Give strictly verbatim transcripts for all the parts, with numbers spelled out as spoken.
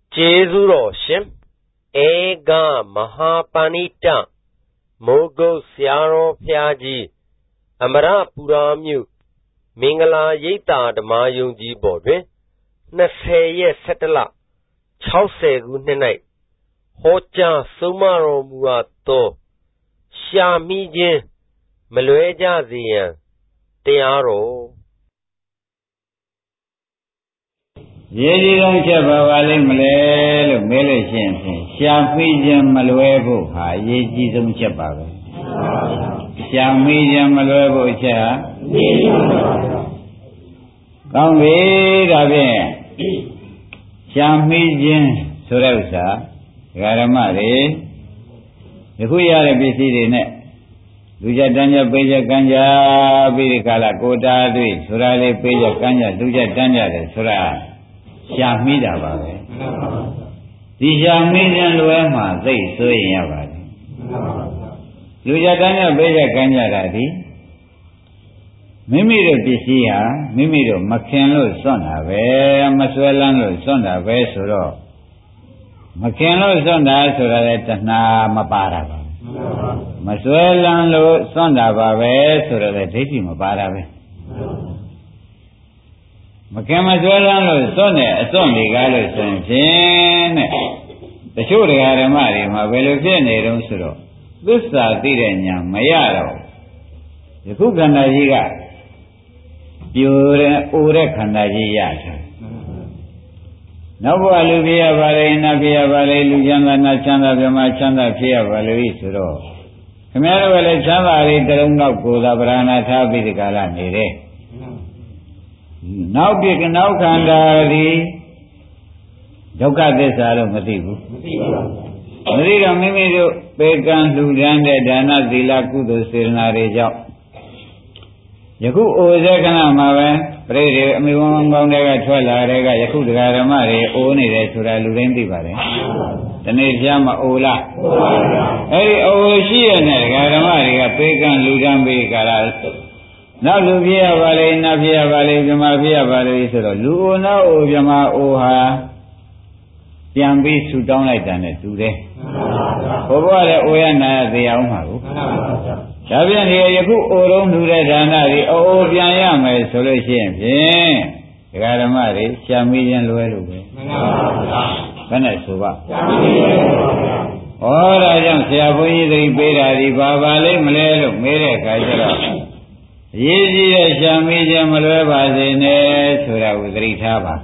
Jezuro Shim Ega Mahapanita Mogo Siaro Piaji Amara Puramu Mingala Yeta the Mayunji Bodwe Naseye Setala Chause Gunenai Hocha Sumaro Muato Shamijin Malueja Zian Tearo Yedi Chabavali Malay, Malaysian, Shafijan Maluevo, Yedi Chabava. Shamijan Maluevo Cha Convey Rabe Shamijan Surausa, Garamari, the Huyara Bisine, Luja Danja Peja Ganja, Birikala Kota, Surale Peja Ganja, Luja Danja, Sura. Shamida Babe. The Shamidan Luema, they say Yavadi. Lujadana Beja Ganjaradi Mimiro Pisia, Mimiro Makenlo Sona, where Maswelano Sona, where Suro Makenlo Sona, Suratana Maparava Maswelano Sona, where Suratati Maparave. Macamaswelano Sone, a Sony Gallo Sanchin. The Shuri Aramari, Mavelofene Ronsuro. This is Tirenya, Mayaro. The Kukanajiga. Pure Urekanajiya. Novo Aluvia Valley, Navia Valley, Lujanga Nachanda, Vamachanda, Pia Valley Suro. Camaro Valley Chavari, Terunga Kuda Brana Tabi the Galanere. Now pick an outcandary Doka Desaro Matibu. Maria Mimido, Pekan, Luganda, Dana, Dila Kudo, Sirnare Job. Yaku Ozakana Mava, Prede, Miwanga, Twala, Rega, Yaku Garamare, Oni, Sura Lurendi Vare. The Nejama Ola. Eri Oshia, Garamari, Pekan, Lugambi, Garas. Now Luvia Valley, Navia Valley, Jamavia Valley, Luna, Ojama, Oha, Yambi, Sudan like that today. Over Oyana, the Almaru. Sabian here, you put Oron to the Danari, oh, Yama, solution. Garamari, Shamijan Luelu. Venezuela. All I don't say, I will the Beda, the Babale, Malay, Mere, Kajara. Yezi Shamija Maleva Zene Sura Udritava.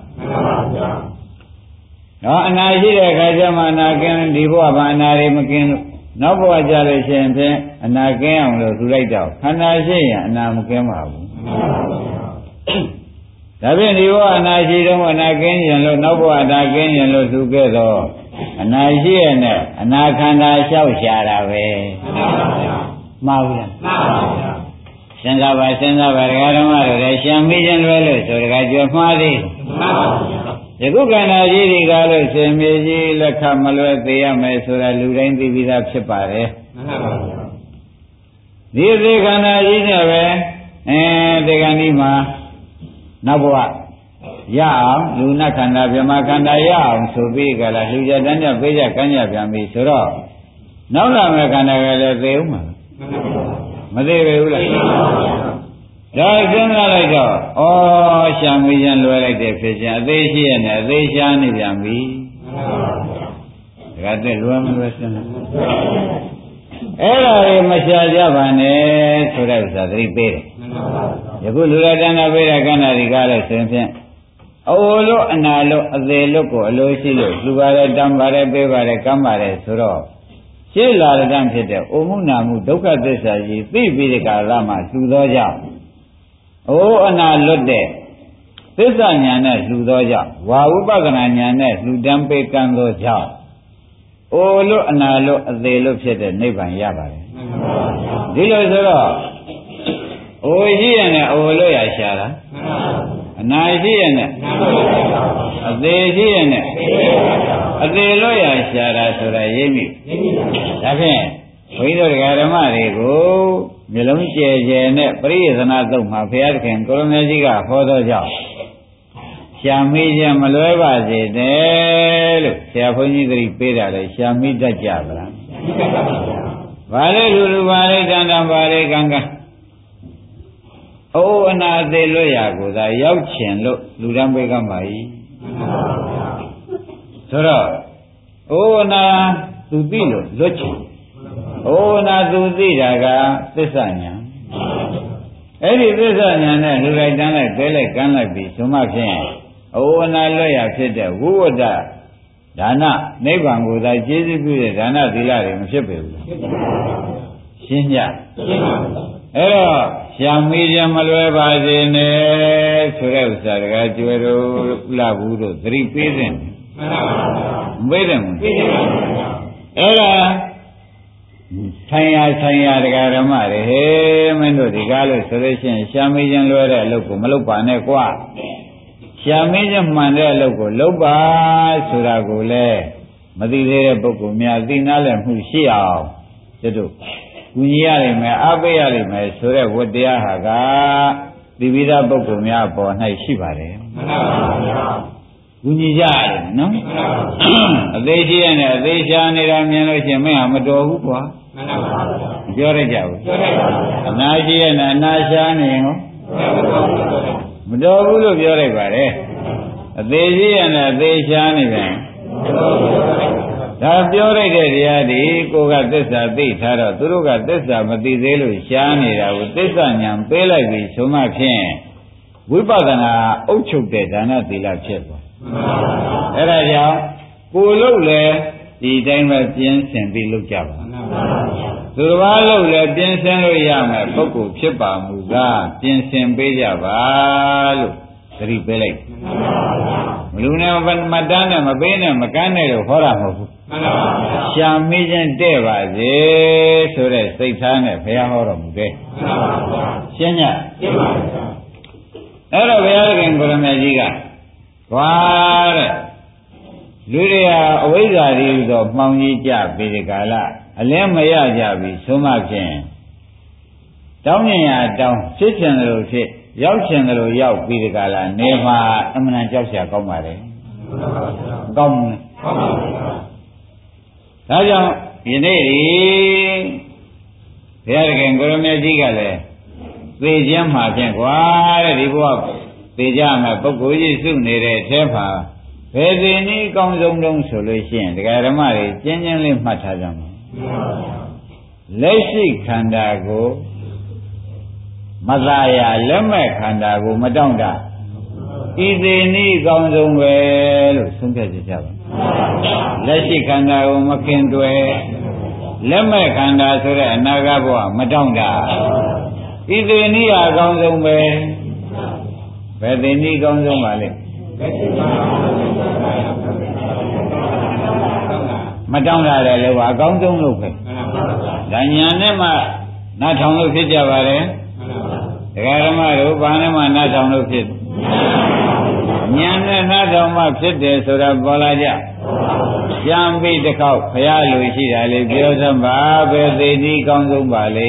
No, and I see a Kajama Nagan, Divo Abanari Makin, Novo Ajale Shente, and Nagam to write out. And I say, and I'm Kemabu. Tabin Divo and I see them and again, Novo and again, and together. And I see and I can't shout Sharawe. Maulan. Sendava Sendava Garamara, Shamijan Valley, so the Gajamadi. The Gugana Jiri Galo, Semiji, La Kamalwa, the Yamesura, Lurendi Vida Separe. This is Gana Jinawe, and the Ganima Nabua. Yam, Luna Kanda, Yamakanda Yam, so big, La Huja Danja, Beja Kanya, Yami Sura. No Lamakana, the Uma. Mother, like oh, Shamijan like the fish, and they see and they shiny Yambi. Got the woman Western. Ella Mashajavane, so that's a three pair. The good Radana Vera Gana regardless something. Oh, look, and I look at the loco, Lucilo, Lugara Dambare, Bevare, Camare, Suro. Shilla Damsete, Omunamu, Doka Desaji, Bibika Lama, Sudoja. Oh, and I look there. This is Yana, Sudoja, Waubaganana, Ludampe Kando Jow. Oh, look, and I look at the look at the neighbor Yabari. Dilo Zoro. Oh, he and oh, Loya Shara. And I see and they see and they Loya Shara Sura Yemi. Second, we don't get a marry. Milunche, Jane, Prisana, Mafia, and Coronajiga, for the job. ရှာမိခြင်းမလွဲပါစေနဲ့လို့ဆရာဘုန်းကြီးသတိပေးတာလေရှာမိတတ်ကြပါလားဘာလဲလူလူဘာလဲတန်တန်ဘာလဲကံကံအိုးအနာသေးလွတ်ရကိုသာရောက်ချင်လို့လူတန်းပေးကမှာဤဆိုတော့အိုးအနာသူသိလို့လွတ်ချင်အိုးအနာသူသိတာကသစ္စာညာအဲ့ဒီသစ္စာညာနဲ့လူလိုက်တန်းလိုက်သေးလိုက်ကမ်းလိုက်ပြီးဆိုမှဖြင့်အိုးအနာလွတ်ရဖြစ်တဲ့ဝိဝတ္တဒါနနိဗ္ဗာန်ကိုသာကျေးဇူးပြုတဲ့ဒါနသီလတွေမဖြစ်ပေဘူးရှင်းကြအဲ့တော့ရှာမိခြင်းမလွဲပါစေနဲ့ဆိုတဲ့ဥစ္စာတကားကျွယ်တို့ဥလဘူးတို့သတိပေးတဲ့မှန်ပါဘူးမပေးတယ်ဘူးအဲ့ဒါဆိုင်ရာဆိုင်ရာတရားဓမ္မတွေဟေးမင်းတို့ဒီကားလို့ဆိုလို့ရှိရင်ရှာမိခြင်းလွဲတဲ့အလုပ်ကိုမလုပ်ပါနဲ့ကွာရှာမိခြင်းမှန်တဲ့အလုပ်ကိုလုပ်ပါဆိုတာကိုလည်းမသိသေးတဲ့ပုဂ္ဂိုလ်များသိနာလည်မှုရှိအောင်တို့ကူညီရလိမ့်မယ်အားပေးရလိမ့်မယ်ဆိုတဲ့ဝတ္တရားဟာကဒီပိသားပုဂ္ဂိုလ်များပေါ်၌ရှိပါတယ်မှန်ပါဗျာကူညီကြရတယ်နော်မှန်ပါအသေးရှိရနဲ့အသေးရှားနေတာမြင်လို့ရှိရင်မင်းဟာမတော်ဘူးကွာမှန်ပါဗျာပြောရကြဘူးပြောရပါဘူးအနာရှိရနဲ့အနာရှားနေရင်ဟောမတော်ဘူးလို့ပြောလိုက်ပါတယ်အသေးရှိရနဲ့အသေးရှားနေတယ်ဒါပြောလိုက်တဲ့တရားဒီကိုကသစ္စာသိထားတော့သူတို့ကသစ္စာမသိသေးလို့ရှားနေတာကိုသစ္စာဉာဏ်ပေးလိုက်ပြီဆိုမှဖြင့်ဝိပဿနာအုပ်ချုပ်တဲ့ဒါနသီလဖြစ်သွားအဲ့ဒါကြောင့်ကိုလို့လေဒီတိုင်းပဲပြင်းစင်ပြီးလုပ်ကြပါသူတစ်ပါးလို့လေပြင်းစင်လို့ရမယ်ပုဂ္ဂိုလ်ဖြစ်ပါမူကားပြင်းစင်ပေးကြပါလို့သတိပေးလိုက်မလူနဲ့မတန်းနဲ့မပေးနဲ့မကန်းနဲ့လို့ဟောတာမဟုတ်ဘူးမှန်ပါဗျာရှာမိခြင်းတဲ့ပါစေဆိုတဲ့စိတ်ထားနဲ့ဘုရားဟောတော်မူတယ်မှန်ပါဗျာရှင်းညရှင်းပါဗျာအဲ့တော့ဘုရားခင်ကိုရမကြီးကကွာတဲ့လူတွေဟာအဝိဇ္ဇာတွေဆိုမှောင်ကြီးကြပြီးဒီကာလအလင်းမရကြပြီဆိုမှဖြင့်တောင်းမြင်ရတောင်းဖြစ်ချင်တယ်လို့ဖြစ်ရောက်ချင်တယ်လို့ရောက်ပြီးဒီကာလနေမှာအမှန်တန်ကြောက်စရာကောင်းပါတယ်ကောင်းဘူးကောင်းပါဘူးဒါကြောင့်ယနေ့ဒီဘုရားခင်ကိုရမေကြီးကလည်းသေခြင်းမှာဖြင့်ကွာတဲ့ဒီဘဝသေကြမှာပုဂ္ဂိုလ်ကြီးစုနေတဲ့အထဲမှာဘယ်စဉ်ဤအကောင်းဆုံးတုံးဆိုလို့ရှိရင်ဒကာဓမ္မတွေကျဉ်းကျဉ်းလေးမှတ်ထားကြမှာလက်ရှိခန္ဓာကိုမသာရလက်မဲ့ခန္ဓာကိုမတောင့်တဤသေးနည်းအကောင်းဆုံးပဲလို့ဆုံးဖြတ်ကြပါလက်ရှိခန္ဓာကိုမခင်တွယ်လက်မဲ့ခန္ဓာဆိုတဲ့အနာဂတ်ဘဝမတောင့်တဤသေးနည်းအကောင်းဆုံးပဲဘယ်သေးနည်းအကောင်းဆုံးပါလဲမတောင့်တတယ်လို့အကောင်းဆုံးလို့ပဲဒါညာနဲ့မှနားထောင်လို့ဖြစ်ကြပါတယ်ဒကာဓမ္မတို့ဘာနဲ့မှနားထောင်လို့ဖြစ်ညာနဲ့နားထောင်မှဖြစ်တယ်ဆိုတာပေါ်လာကြကြံပြီးတစ်ခေါက်ဘုရားလူရှိတာလေပြောစမ်းပါပဲသိတိကောင်းဆုံးပါလေ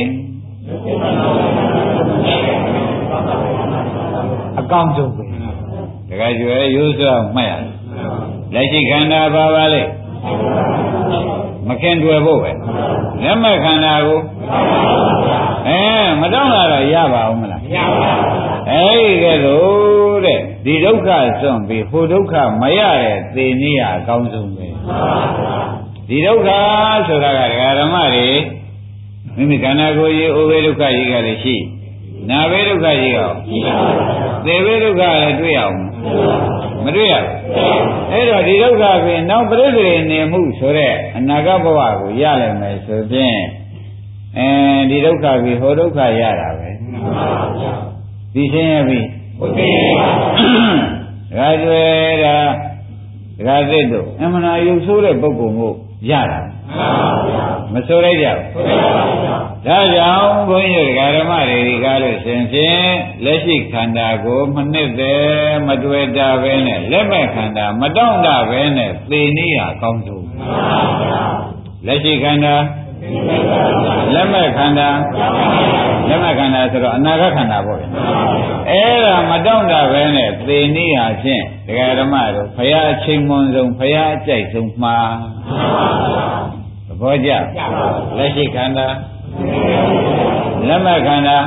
အကောင်းဆုံးပဲဒကာကျွယ်ရိုးစွာမှတ်ရလက်ရှိခန္ဓာပါပါလေမခင်တွေ့ဖို့ပဲလက်မဲ့ခန္ဓာကိုအဲမတောင်းလာတော့ရပါဦးမလားရပါဘူးအဲဒီကဲလို့တဲ့ဒီဒုက္ခစွန့်ပြီးဟိုဒုက္ခမရတဲ့သေနည်းအကောင်းဆုံးပဲဒီဒုက္ခဆိုတာကဒကာဓမ္မတွေမိမိခန္ဓာကိုယ်ကြီးအိုဘေးဒုက္ခကြီးကလည်းရှိနာဘေးဒုက္ခကြီးရောသေဘေးဒုက္ခလည်းတွေ့အောင်မတွေ့ရဘူးအဲ့တော့ဒီဒုက္ခပြင်နောက်ပြိစ္ဆေနေမှုဆိုတဲ့အနာဂတ်ဘဝကိုရနိုင်မယ်ဆိုဖြင့်အဲဒီဒုက္ခပြီးဟိုဒုက္ခရတာပဲဒီရှင်းရပြီဟုတ်ကဲ့ဒါကြွယ်တာဒါသစ်တို့အမှန်တရားရုပ်ဆိုးတဲ့ပုဂ္ဂိုလ်ကိုရတာမဆိုလိုက်ကြဘူးဒါကြောင့်ဘုန်းကြီးဓမ္မတွေဒီကားလို့ရှင်ဖြင့်လက်ရှိခန္ဓာကိုမနှစ်သက်မတွေ့တာပဲနဲ့လက်မဲ့ခန္ဓာမတောင့်တပဲနဲ့သေနည်းဟာကောင်းဆုံးလက်ရှိခန္ဓာလက်မဲ့ခန္ဓာလက်မဲ့ခန္ဓာဆိုတော့အနာဂတ်ခန္ဓာပေါ့ဗျာအဲ့ဒါမတောင့်တပဲနဲ့သေနည်းဟာဖြင့်ဒကာဓမ္မတို့ဘုရားအချိန်မွန်ဆုံးဘုရားအကြိုက်ဆုံးမှာသဘောကျလက်ရှိခန္ဓာလက်မဲ့ခန္ဓာ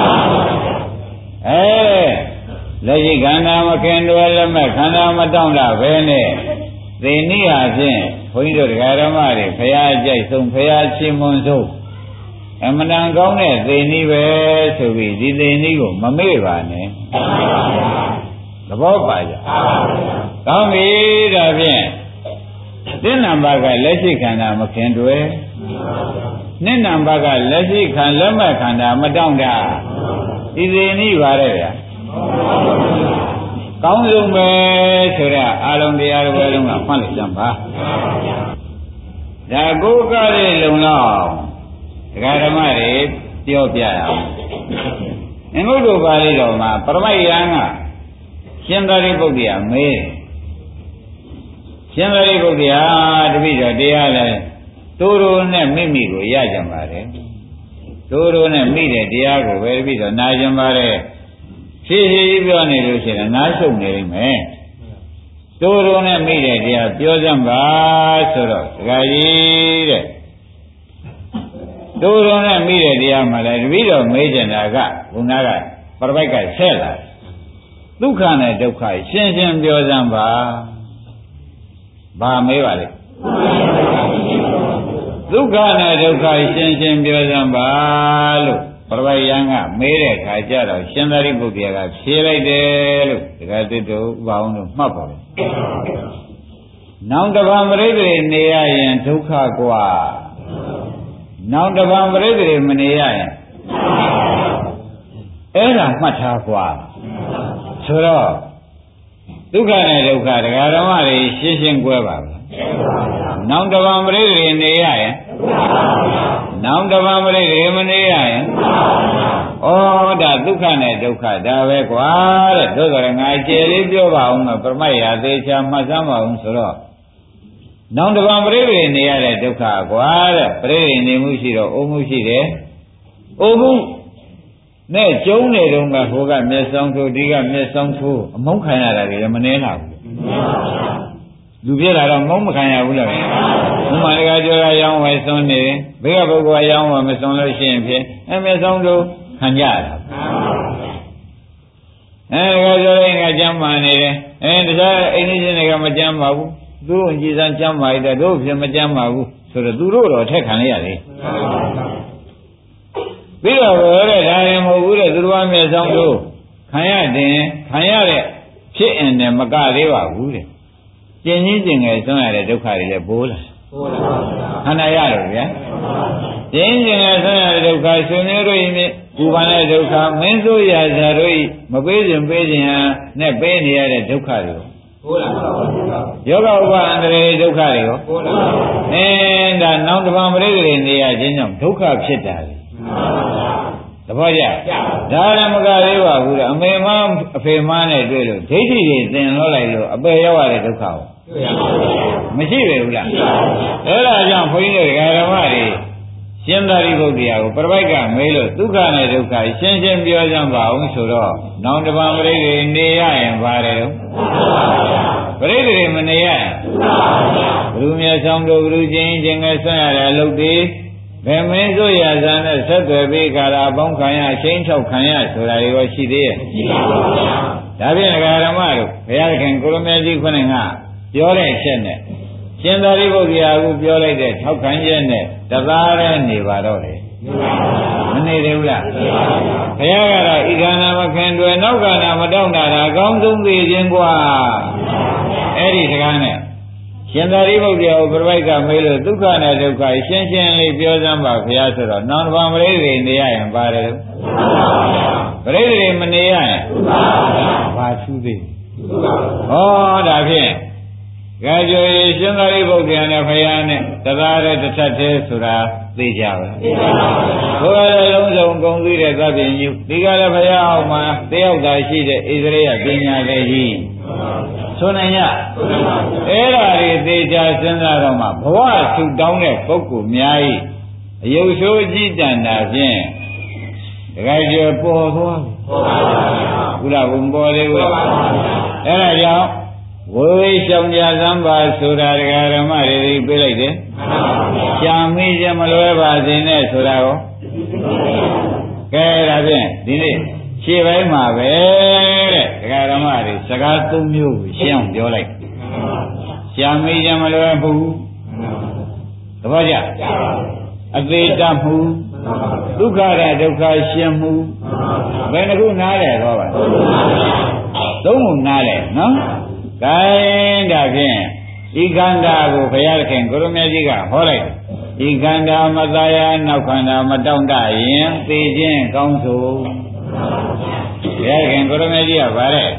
အဲလက်ရှိခန္ဓာမခင်တွယ်လက်မဲ့ခန္ဓာမတောင့်တပဲနဲ့သေနည်းဟာဖြင့်ဘုန်းကြီးတို့ဒကာဓမ္မတွေဘုရားအကြိုက်ဆုံးဘုရားရှင်မွန်ဆုံးအမှန်တန်ကောင်းတဲ့သေနည်းပဲဆိုပြီးဒီသေနည်းကိုမမေ့ပါနဲ့သဘောပါကြကောင်းပြီဒါဖြင့်သစ္နံပါကလက်ရှိခန္ဓာမခင်တွယ်နိနံပါကလက်ရှိခန္ဓာလက်မဲ့ခန္ဓာမတောင့်တဒီသေနည်းပါတဲ့ဗျာကောင်းဆုံးပဲဆိုတော့အာလုံးတရားတွေလုံးကမှတ်လိုက်ကြပါဒါကိုကလေးလုံလောက်ဒကာဓမ္မတွေပြောပြရအောင်အင်္ဂုတ္တပါဠိတော်မှာပရမိတ်ယံကရှင်သာရိပုတ္တရာမေးရှင်သာရိပုတ္တရာတပည့်တော်တရားလဲတိုးတိုးနဲ့မိမိကိုရကြပါတယ်တိုးတိုးနဲ့မိတဲ့တရားကိုပဲတပည့်တော်နာကြပါတယ်ဖြည်းဖြည်းပြောနေလို့ရှိရင်နားရှုပ်နေလိမ့်မယ်တိုးတိုးနဲ့မိတဲ့တရားပြောစမ်းပါဆိုတော့ဒကာကြီးတဲ့တိုးတိုးနဲ့မိတဲ့တရားမှလည်းတပည့်တော်မေးကြတာကဘုရားကပရပိုက်ကဆက်လာဒုက္ခနဲ့ဒုက္ခရှင်းရှင်းပြောစမ်းပါဘာမေးပါလဲဒုက္ခနဲ့ဒုက္ခရှင်းရှင်းပြောစမ်းပါလို့ပရပိုက်ယံကမေးတဲ့အခါကျတော့ရှင်သာရိပုတ္တရာကဖြေလိုက်တယ်လို့ဒကာတိတို့ဥပအောင်တို့မှတ်ပါဘူးနောင်တပံပရိသေနေရရင်ဒုက္ခกว่าနောင်တပံပရိသေမနေရရင်အဲ့ဒါမှတ်ထားกว่าဆိုတော့ဒုက္ခနဲ့ဒုက္ခဒကာဓမ္မတွေရှင်းရှင်းကြွယ်ပါဘူးနောင်တပံပရိသေနေရရင်နောင်တပံပရိသေမနေရရင်ဩဒါဒုက္ခနဲ့ဒုက္ခဒါပဲကွာတဲ့သို့တော်ငါကျေလေးပြောပါအောင်မပရမတ်ရာသေးချာမှတ်စမ်းပါအောင်ဆိုတော့နောင်တပံပရိသေနေရတဲ့ဒုက္ခကွာတဲ့ပရိသေနေမှုရှိတော့အိုမှုရှိတယ်အိုမှုနဲ့ကျုံနေတော့ကဟိုကမျက်စောင်းထိုးဒီကမျက်စောင်းထိုးအမုန်းခံရတာတွေမနှဲလာဘူးလူပြလာတော့မုန်းမခံရဘူးလားဘုမတကကြောရရောင်းဝယ်စွန်းနေဘေးကပုဂ္ဂိုလ်ရောင်းဝယ်မစွန်းလို့ရှိရင်ဖြင့်အမျက်စောင်းထိုးခံကြတာအဲဒါကြောင့်ငါကြမ်းမာနေတယ်အဲဒါအိမ်ကြီးတွေကမကြမ်းပါဘူးသူတို့ကြည်စမ်းကြမ်းမာရတဲ့တို့ဖြစ်မကြမ်းပါဘူးဆိုတော့သူတို့တော့ထက်ခံရရတယ်ပြီးတော့ဘောတဲ့ဒါရင်မဟုတ်ဘူးတဲ့သူတို့အမျက်စောင်းထိုးခံရတယ်ခံရတဲ့ဖြစ်အင်နဲ့မကသေးပါဘူးတဲ့ကျင်ကြီးကျင်ငယ်ဆွမ်းရတဲ့ဒုက္ခတွေလည်းပိုးလာပိုးလာခန္ဓာရတော့ဗျာကျင်ကျင်ငယ်ဆွမ်းရတဲ့ဒုက္ခဆွေမျိုးတို့ဤပူပန်တဲ့ဒုက္ခမင်းဆိုရဇာတို့ဤမပေးခြင်းပေးခြင်းနဲ့ပေးနေရတဲ့ဒုက္ခတွေပိုးလာယောဂဥပါအန္တရာယ်ဒုက္ခတွေရောပိုးလာအဲဒါနောက်တစ်ပါးပရိသေနေရခြင်းကြောင့်ဒုက္ခဖြစ်တာလေသဘောကျဒါလည်းမကသေးပါဘူးတဲ့အမေမအဖေမနဲ့တွေ့လို့ဒိဋ္ဌိတွေသင်လို့လိုက်လို့အပေရောက်ရတဲ့ဒုက္ခကိုမရှိပဲဘူးလားအဲ့ဒါကြောင့်ဘုန်းကြီးတို့ဓမ္မတွေရှင်သာရိပုတ္တရာကိုပရပိုက်ကမေးလို့ဒုက္ခနဲ့ဒုက္ခရှင်းရှင်းပြောကြပါအောင်ဆိုတော့နောင်တပံပရိသေနေရရင်ပါတယ်ပရိသေမနေရရင်ဘုရုမြတ်ဆောင်တို့ဘုရုချင်းချင်းကဆွမ်းရတဲ့အလုပ်တွေဘယ်မင်းဆိုရဇာနဲ့ဆက်သွယ်ပြီးကာလာပေါင်းခံရချင်းချောက်ခံရဆိုတာတွေရောရှိသေးရဲ့ရှိပါဘူးဗျာဒါဖြင့်ဓမ္မတို့ဘုရားခင်ကိုရမေကြီးခုနှစ်ကပြောတဲ့အချက်နဲ့ရှင်သာရိပုတ္တရာကပြောလိုက်တဲ့ထောက်ခံချက်နဲ့တသားတည်းနေပါတော့လေမနေသေးဘူးလားဘုရားကတော့ဤခန္ဓာမခင်တွယ်နောက်ခန္ဓာမတောင့်တာအကောင်းဆုံးသိခြင်းกว่าအဲ့ဒီစကားနဲ့ရှင်သာရိပုတ္တရာကိုပြိဋ္ဌကမေးလို့ဒုက္ခနဲ့ဒုက္ခရှင်းရှင်းလေးပြောစမ်းပါဘုရားဆိုတော့နောင်တပံပရိသေနေရရင်ပါတယ်ပရိသေမနေရရင်ဘာသူသေးဟောဒါဖြင့်ကြကြွေရှင်သာရိပုတ္တရာနဲ့ဘုရားနဲ့တသားတည်းတစ်ထပ်သေးဆိုတာသိကြပါသိပါပါဘုရားလည်းလုံးစုံဂုဏ်သိတဲ့သဗ္ဗညုဒီကလည်းဘုရားအောင်မှာတယောက်သာရှိတဲ့ဣသရေယပညာလည်းကြီးဆိုနိုင်ရအဲ့ဒါတွေသေချာစဉ်းစားတော့မှဘဝဆူတောင်းတဲ့ပုဂ္ဂိုလ်များဤအယုတ်ဆိုးကြည်တန်တာဖြင့်တခါကျပေါ်သွားဘုရားဘုံပေါ်လေးဘူးအဲ့ဒါကြောင့်ဝိရှောင်ကြသံပါဆိုတာဒကာဓမ္မတွေပြလိုက်တယ်ရှားမိကြမလွဲပါစေနဲ့ဆိုတာကိုကဲဒါဖြင့်ဒီနေ့ခြေပိုင်းမှာပဲတဲ့ဒကာဓမ္မတွေစကားသုံးမျိုးကိုရှင်းအောင်ပြောလိုက်ရှားမိကြမလွဲဘူးသဘောကျအသေးတမှုဒုက္ခရဒုက္ခရှင်းမှုဘယ်နှခုနားလဲတော့ပါသုံးခုနားလဲနော်ကဲဒါဖြင့်ဤခန္ဓာကိုဘုရားခင်ကိုရမကြီးကဟောလိုက်ဤခန္ဓာမသာယာနောက်ခန္ဓာမတောင့်တရင်သိခြင်းကောင်းဆိုဘုရားခင်ကိုရမကြီးကဗါတဲ့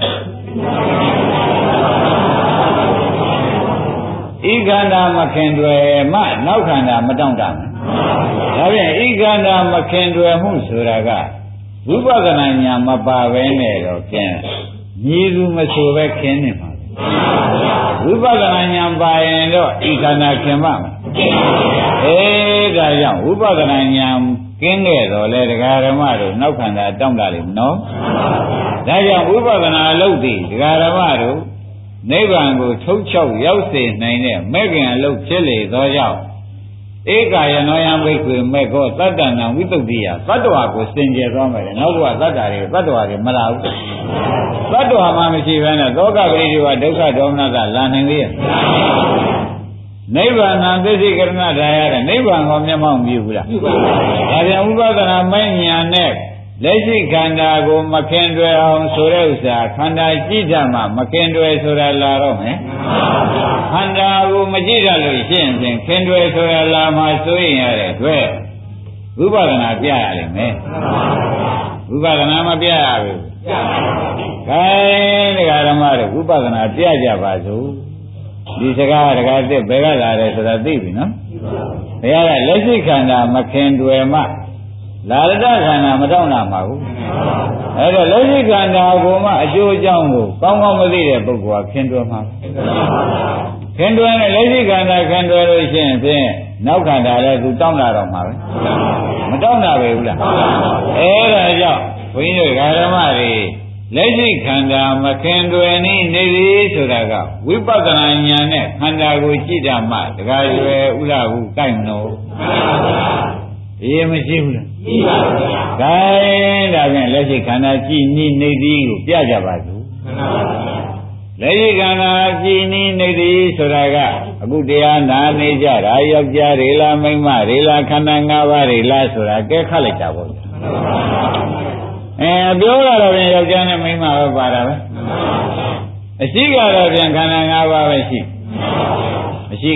ဤခန္ဓာမခင်တွေမှနောက်ခန္ဓာမတောင့်တဒါဖြင့်ဤခန္ဓာမခင်တွေမှုဆိုတာကဝိပဿနာဉာဏ်မပါဘဲနဲ့တော့ဖြင့်မြည်သူမဆိုပဲခင်းနေမှာဝိပဿနာဉာဏ်ပါရင်တော့ဤခန္ဓာခင်ပါမယ်အေးဒါကြောင့်ဝိပဿနာဉာဏ်ကင်းခဲ့တော့လေဒကာဓမ္မတို့နောက်ခန္ဓာတောင့်တလိမ့်နော်ဒါကြောင့်ဝိပဿနာအလုပ်တည်ဒကာဓမ္မတို့နိဗ္ဗာန်ကိုထုတ်ချောက်ရောက်စေနိုင်တဲ့မဲ့ခင်အလုပ်ဖြစ်လေသောကြောင့်ဧကယနောယံဘိက္ခွေမေခောသတ္တနာဝိတုဒ္ဓိယသတ္တဝါကိုစင်ကြယ်သွားမယ်နောက်ဘုရားသတ္တတွေသတ္တဝါတွေမလာဘူးသတ္တဝါမှမရှိဘဲနဲ့သောကပရိဒီဝဒုက္ခဒေါမနသလာနိုင်သေးရဲ့နိဗ္ဗာန်သစ္စိကရဏဒါရတဲ့နိဗ္ဗာန်ကိုမျက်မှောက်ပြုဘူးလားပြုပါဘူးဒါပြန်ဥပဒနာမဲ့ညာနဲ့လက်ရှိခန္ဓာကိုမခင်တွယ်အောင်ဆိုတဲ့ဥစ္စာခန္ဓာကြည့်တတ်မှမခင်တွယ်ဆိုတာလာတော့မယ်ခန္ဓာကိုမကြည့်တတ်လို့ရှိရင်ခင်တွယ်ဆိုတာလာမှစိုးရင်ရတဲ့အတွက်ဝိပဿနာပြရလိမ့်မယ်ဝိပဿနာမပြရဘူးခိုင်းတရားဓမ္မတွေဝိပဿနာပြကြပါစို့ဒီစကားတကားတစ်ဘယ်ကလာတယ်ဆိုတာသိပြီနော်ဘုရားကလက်ရှိခန္ဓာမခင်တွယ်မှလာရတခန္ဓာမတောင့်တာမှာဘူးအဲ့တော့လက်ရှိခန္ဓာကိုမှအကျိုးအကြောင်းကိုကောင်းကောင်းမသိတဲ့ပုဂ္ဂိုလ်ကခင်တွယ်မှာခင်တွယ်နဲ့လက်ရှိခန္ဓာခင်တွယ်လို့ရှိရင်ဖြင့်နောက်ခန္ဓာလည်းသူတောင့်တာတော့မှာပဲမတောင့်တာပဲဘူးလားအဲ့ဒါကြောင့်ဘုန်းကြီးတို့ဓမ္မတွေလက်ရှိခန္ဓာမခင်တွယ်နေနေပြီဆိုတာကဝိပဿနာဉာဏ်နဲ့ခန္ဓာကိုကြည့်တာမှတခါရွယ်ဥရဟုကိုက်မလို့အေးမရှိဘူးလားရှိပါဘူး။ဒါရင်ဒါဖြင့်လက်ရှိခန္ဓာကြည်နိနေသည်ကိုပြကြပါစို့။လက်ရှိခန္ဓာကြည်နိနေသည်ဆိုတာကအခုတရားနာနေကြတာယောက်ျားတွေလားမိန်းမတွေလားခန္ဓာ၅ပါးတွေလားဆိုတာကဲခတ်လိုက်တာပေါ့။အဲပြောရတော့ပြန်ယောက်ျားနဲ့မိန်းမပဲပါတာပဲ။အရှိကတော့ပြန်ခန္ဓာ၅ပါးပဲရှိ။အရှိ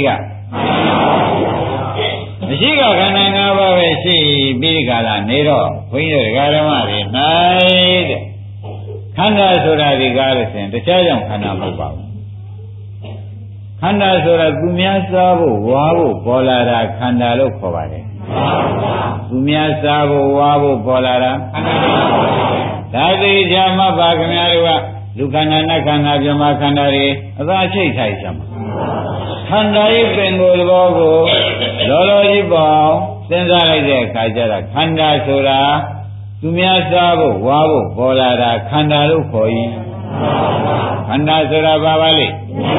ကအရှိကခန္ဓာ၅ပါးပဲရှိပြီးဒီကလာနေတော့ဘုန်းကြီးတို့ဓမ္မတွေ၌တဲ့ခန္ဓာဆိုတာဒီကားလို့ဆိုရင်တခြားကြောင့်ခန္ဓာမဟုတ်ပါဘူးခန္ဓာဆိုတာသူများစားဖို့ဝါဖို့ပေါ်လာတာခန္ဓာလို့ခေါ်ပါတယ်သူများစားဖို့ဝါဖို့ပေါ်လာတာဒါသေးချာမှတ်ပါခင်ဗျားတို့ကလူခန္ဓာနတ်ခန္ဓာပြမခန္ဓာတွေအသာချိတ်ထိုက်ချမှာခန္ဓာရဲ့ပင်ကိုယ်သဘောကိုလောလောကြီးပေါ့စဉ်းစားလိုက်တဲ့အခါကျတော့ခန္ဓာဆိုတာသူများစားဖို့ဝါဖို့ပေါ်လာတာခန္ဓာလို့ခေါ်၏ခန္ဓာဆိုတာဘာပါလဲ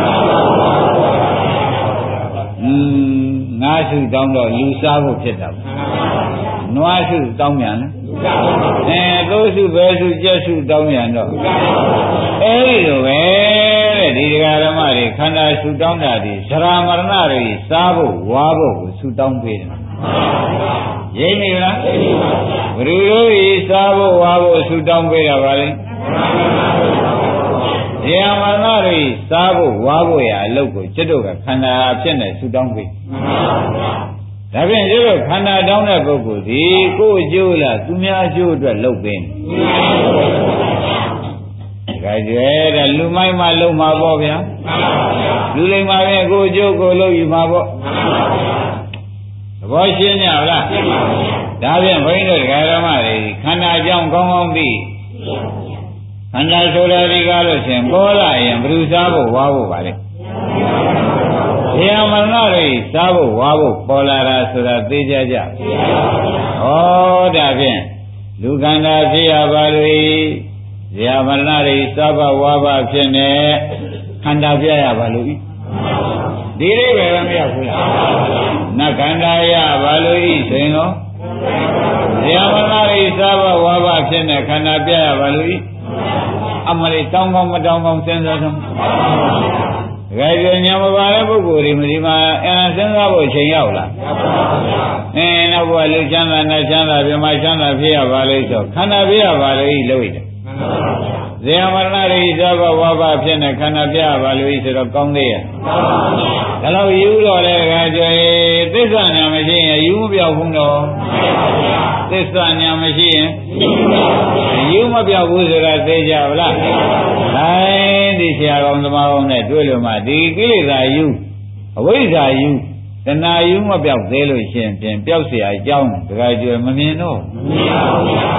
อืมငါးစုတောင်းတော့လူစားဖို့ဖြစ်တာနွားစုတောင်းမြန်လားအဲသိုးစုဘဲစုကြက်စုတောင်းမြန်တော့အဲဒီလိုပဲတဲ့ဒီဒကာဓမ္မတွေခန္ဓာစုတောင်းတာဒီသရမရဏတွေစားဖို့ဝါဖို့ကိုစုတောင်းပေးတယ်ရိပ်နေလားဘယ်လိုလို့စားဖို့ဝါဖို့စုတောင်းပေးတာပါလဲဇေယမရဏတွေစားဖို့ဝါဖို့ရအလုပ်ကိုကျွတ်တို့ကခန္ဓာဖြစ်နေစုတောင်းပေးဒါဖြင့်ကျွတ်တို့ခန္ဓာတောင်းတဲ့ပုဂ္ဂိုလ်ဒီကိုယ်အကျိုးလားသူများအကျိုးအတွက်လုပ်ပေးနေဒါကြဲတဲ့လူမိုက်မှလုံးမှာပေါ့ဗျာလူလိမ္မာပဲကိုယ်အကျိုးကိုလုပ်ယူမှာပေါ့သဘောရှင်းကြလားဒါဖြင့်ဘုန်းကြီးတို့ဓမ္မတွေခန္ဓာကြောင့်ကောင်းကောင်းသိခန္ဓာဆိုတာဒီကားလို့ရှင်ပေါ်လာရင်ဘယ်သူစားဖို့ဝါဖို့ပါလဲဇေယမရဏတွေစားဖို့ဝါဖို့ပေါ်လာတာဆိုတာသိကြကြဩဒါဖြင့်လူခန္ဓာဖြစ်ရပါလို့ဇေယမရဏတွေစားဖို့ဝါဖို့ဖြစ်နေခန္ဓာပြရပါလို့ဒီလေးပဲမရဘူးလားနတ်ခန္ဓာရပါလို့ဤဆိုရင်ရောဇေယမရဏတွေစားဖို့ဝါဖို့ဖြစ်နေခန္ဓာပြရပါလို့ဤအမလေးတောင်းကောင်းမတောင်းကောင်းစဉ်းစားဆုံးတကယ်ကြညာမပါတဲ့ပုဂ္ဂိုလ်တွေဒီမှာအင်းစဉ်းစားဖို့ချိန်ရောက်လားအင်းတော့ဘုရားလူချမ်းသာနတ်ချမ်းသာပြမချမ်းသာဖြစ်ရပါလိမ့်ဆိုခန္ဓာပြရပါလိမ့်လို့ရတယ်ဇေယမရဏရိသဘဝဘဖြစ်နေခန္ဓာပြရပါလိမ့်ဆိုတော့ကောင်းသေးရဲ့ဒါလို့ယူတော့လေတကယ်ကြသစ္စာညာမရှိရင်ယူမပြောက်ဘူးတော့သစ္စာညာမရှိရင်ယူမပြောက်ဘူးဆိုတာသိကြဗလားအဲဒီဆရာကောင်းသမားကောင်းနဲ့တွေ့လို့မှဒီကိလေသာယူအဝိဇ္ဇာယူတဏှာယူမပြောက်သေးလို့ရှင်ဖြင့်ပျောက်เสียအကြောင်းတကယ်ကြွယ်မမြင်တော့မမြင်ပါဘူးဗျာ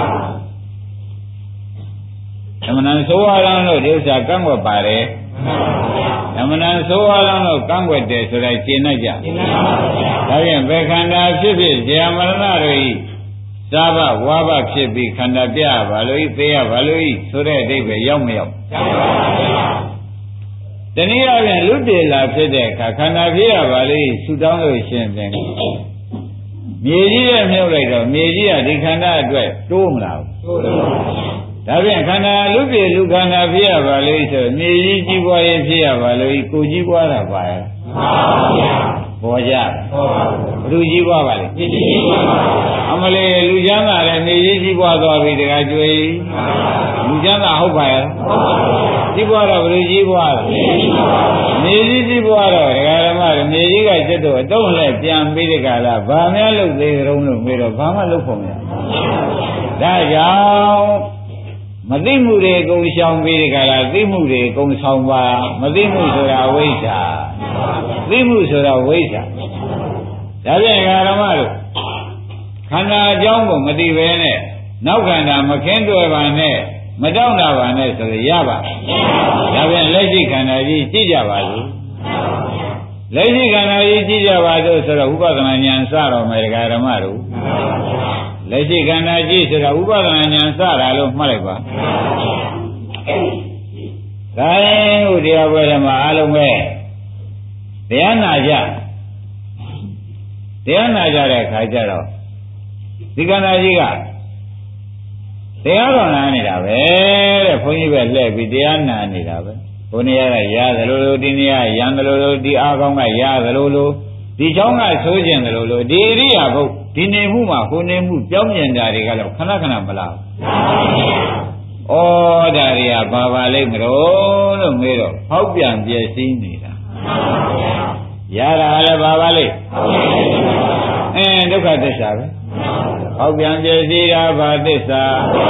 အမှန်တန်ဆိုးရအောင်လို့ဒီဥစ္စာကန့်ွက်ပါတယ်အမှန်တန်ဆိုးရအောင်လို့ကန့်ွက်တယ်ဆိုတော့ရှင်းတတ်ကြရှင်းပါပါဗျာဒါဖြင့်ဘယ်ခန္ဓာဖြစ်ဖြစ်ဇေယမရဏတို့ဤသာဘဝါဘဖြစ်ပြီးခန္ဓာပြပါလို့ဤသိရပါလို့ဤဆိုတဲ့အဓိပ္ပာယ်ရောက်မရောက်ရောက်ပါဗျာတနည်းအားဖြင့်လူတည်လာဖြစ်တဲ့အခါခန္ဓာပြရပါလို့ဆူတောင်းလို့ရှင်ပြန်မြေကြီးရဲ့မြုပ်လိုက်တော့မြေကြီးကဒီခန္ဓာအတွက်တိုးမလားတိုးတယ်ဒါဖြင့်ခန္ဓာလူတည်လူခန္ဓာပြရပါလို့ဆိုမြေကြီးကြီးပွားရင်ဖြစ်ရပါလို့ကိုကြီးပွားတာပါရဲ့မှန်ပါဗျာပေါ်ကြပေါ်ပါဘူးလူကြီးပွားပါလေကြီးကြီးပွားပါအမလေးလူချမ်းသာလည်းမြေကြီးကြီးပွားသွားပြီတခါကျွေးလူချမ်းသာဟုတ်ပါရဲ့ဟုတ်ပါဘူးကြီးပွားတော့ဘယ်လိုကြီးပွားလဲမြေကြီးကြီးပွားတော့ဒကာဓမ္မတွေမြေကြီးကကျက်တော့အတုံးနဲ့ပြန်ပြီးဒီကလာဘာများလုပ်သေးကြုံလို့မေးတော့ဘာမှလုပ်ဖို့မရဒါကြောင့်မသိမှုတွေအကုန်ရှောင်ပြီးဒီကလာသိမှုတွေအကုန်ဆောင်ပါမသိမှုဆိုတာဝိဇ္ဇာသိမှုဆိုတာဝိဇ္ဇာဒါပြန်ဒကာဓမ္မတို့ခန္ဓာအကြောင်းကိုမသိဘဲနဲ့နောက်ခန္ဓာမခင်းတွေ့ပါနဲ့မတောင့်တာပါနဲ့ဆိုရရပါဒါပြန်လက်ရှိခန္ဓာကြီးကြည့်ကြပါလို့လက်ရှိခန္ဓာကြီးကြည့်ကြပါလို့ဆိုတော့ဥပဒနာဉာဏ်စတော်မယ်ဒကာဓမ္မတို့လက်ရှိခန္ဓာကြည့်ဆိုတော့ဥပဒနာဉာဏ်စတာလို့မှတ်လိုက်ပါဒါရင်ဥတရားပွဲထဲမှာအားလုံးပဲတရားနာကြတရားနာကြတဲ့အခါကျတော့ဒီခန္ဓာကြီးကတရားတော်နာနေတာပဲတဲ့ဘုန်းကြီးပဲလှည့်ပြီးတရားနာနေတာပဲဘုန်းကြီးကရသလိုလိုဒီနေ့ကရံသလိုလိုဒီအားကောင်းကရသလိုလိုဒီချောင်းကဆိုးကျင်သလိုလိုဒီအရိယာဘုဒီနေမှုမှာဟိုနေမှုပြောင်းမြင်တာတွေကလည်းခဏခဏမလားဩဒါတွေကဘာပါလိမ့်မလို့လို့မေးတော့ဟောက်ပြန်ပြည့်စည်နေတာရတာလည်းဘာပါလိမ့်အင်းဒုက္ခသစ္စာပဲဟောက်ပြန်ပြည့်စည်တာဘာသစ္စာ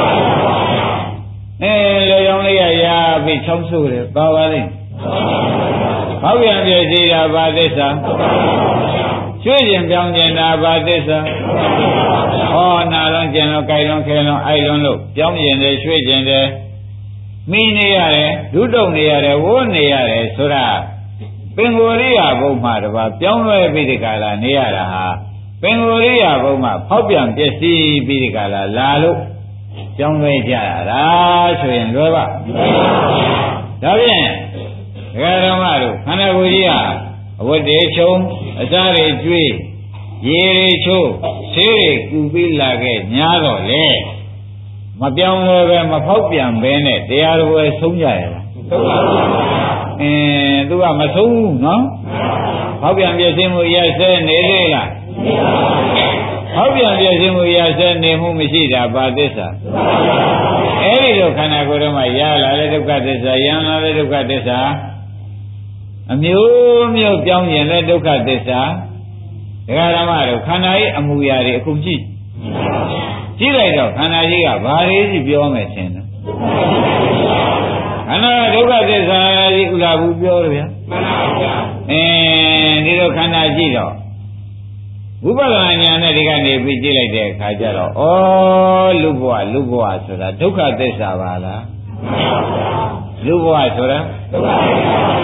အဲလေရောင်လေးရရပြီးချောင်းဆိုးတယ်ဘာပါလိမ့်ဟောက်ပြန်ပြည့်စည်တာဘာသစ္စာကျွေးခြင်းပြောင်းခြင်းတာဘာသစ္စာဟောနာလုံးကျင်လုံးကြိုက်လုံးခဲလုံးအိုက်လုံးလို့ပြောင်းခြင်းတယ်ရွှေ့ခြင်းတယ်မိနေရတယ်ဒုတုံနေရတယ်ဝိုးနေရတယ်ဆိုတာပင်ကိုယ်ရိယာဘုံမှာတပါပြောင်းလဲပြီးဒီကလာနေရတာဟာပင်ကိုယ်ရိယာဘုံမှာဖောက်ပြန်ပျက်စီးပြီးဒီကလာလာလို့ပြောင်းလဲကြရတာဆိုရင်လွယ်ပါဒါဖြင့်ဒကာဓမ္မတို့ခန္ဓာကိုယ်ကြီးဟာအဝတ်တွေချုံအစားတွေကျွေးရေတွေချိုးဆေးတွေကူပြီးလာခဲ့ညားတော့လေမပြောင်းလဲပဲမဖောက်ပြန်ပဲနဲ့တရားတော်ပဲဆုံးကြရလားဆုံးပါဘူးအင်းသူကမဆုံးဘူးနော်ဖောက်ပြန်ပြည့်စင်မှုရဆဲနေသေးလားဖောက်ပြန်ပြည့်စင်မှုရဆဲနေမှုမရှိတာဘာသစ္စာအဲ့ဒီလိုခန္ဓာကိုယ်ထဲမှာရလာတဲ့ဒုက္ခသစ္စာယံလာတဲ့ဒုက္ခသစ္စာအမျိုးမျိုးပြောင်းရင်လည်းဒုက္ခသစ္စာဒကာဓမ္မတို့ခန္ဓာရဲ့အမူအရာတွေအခုကြည့်ကြည့်လိုက်တော့ခန္ဓာကြီးကဘာလေးကြီးပြောမယ်ထင်တယ်ခန္ဓာဒုက္ခသစ္စာကြီးဥလာဘူးပြောတယ်ဗျာမှန်ပါဗျာအင်းဒီလိုခန္ဓာကြည့်တော့ဝိပဿနာဉာဏ်နဲ့ဒီကနေပြီးကြည့်လိုက်တဲ့အခါကျတော့ဩလူဘဝလူဘဝဆိုတာဒုက္ခသစ္စာပါလားမှန်ပါဗျာလူဘဝဆိုတာဒုက္ခသစ္စာပါ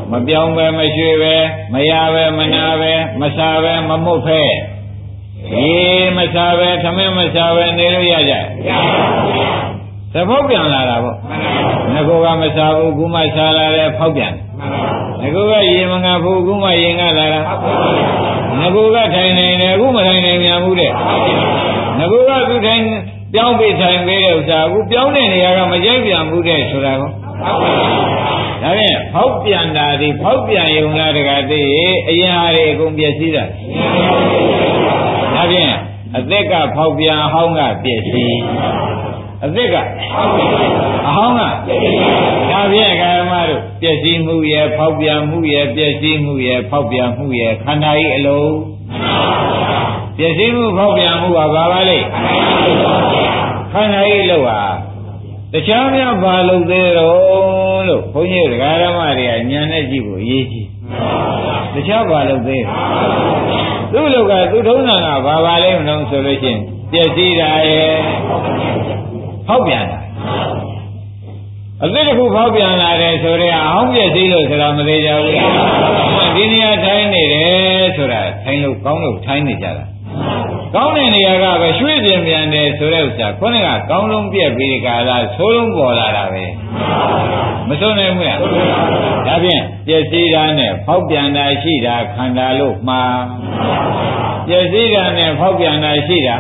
မပြောင်းပဲမရွှေ့ပဲမရပဲမနာပဲမစားပဲမမုတ်ဖဲအေးမစားပဲသမင်းမစားပဲနေလို့ရကြရပါဘူးသဘောပြန်လာတာပေါ့ငါကမစားဘူးခုမှစားလာတယ်ဖောက်ပြန်ငါကရေမငါဘူးခုမှရေငါလာတာငါကထိုင်နေတယ်အခုမထိုင်နိုင်မြန်ဘူးတဲ့ငါကသူထိုင်ပြောင်းပြီးထိုင်ပေးတဲ့ဥစ္စာအခုပြောင်းတဲ့နေရာကမကြိုက်ပြန်ဘူးတဲ့ဆိုတာကောဒါဖြင့်ဖောက်ပြန်တာဒီဖောက်ပြန်ယုံလားတကားသိအရင်ဟာတွေအကုန်ပြည့်စည်တာဒါဖြင့်အသက်ကဖောက်ပြန်အဟောင်းကပြည့်စည်အသက်ကအဟောင်းကဒါဖြင့်ကာယမတို့ပြည့်စည်မှုရဲ့ဖောက်ပြန်မှုရဲ့ပြည့်စည်မှုရဲ့ဖောက်ပြန်မှုရဲ့ခန္ဓာဤအလုံးပြည့်စည်မှုဖောက်ပြန်မှုကဘာပါလဲခန္ဓာဤအလုံးဟာတခြားများဘာလို့သေးတော့လို့ဘုန်းကြီးတရားဓမ္မတွေကဉာဏ်နဲ့ကြည့်ဖို့အရေးကြီးတခြားဘာလို့သေးသူ့လောကသူထုံးတာကဘာပါလဲမလို့ဆိုလို့ရှိရင်ပြည့်စည်တာရဲ့ဖောက်ပြန်တာအသစ်တစ်ခုဖောက်ပြန်လာတယ်ဆိုတော့အဟောင်းပြည့်စည်လို့ဆိုတာမသေးကြဘူးဒီနေရာထိုင်းနေတယ်ဆိုတာထိုင်းလို့ကောင်းလို့ထိုင်းနေကြတာကောင်းတဲ့နေရာကပဲရွှေ့ပြင်ပြန်တယ်ဆိုတဲ့ဥစ္စာခေါင်းကကောင်းလုံးပြက်ပြီးကြလားဆိုးလုံးပေါ်လာတာပဲမဆုံးနိုင်ဘူးလားဒါဖြင့်ပြည့်စည်တာနဲ့ဖောက်ပြန်တာရှိတာခန္ဓာလို့မှားပြည့်စည်တာနဲ့ဖောက်ပြန်တာရှိတာ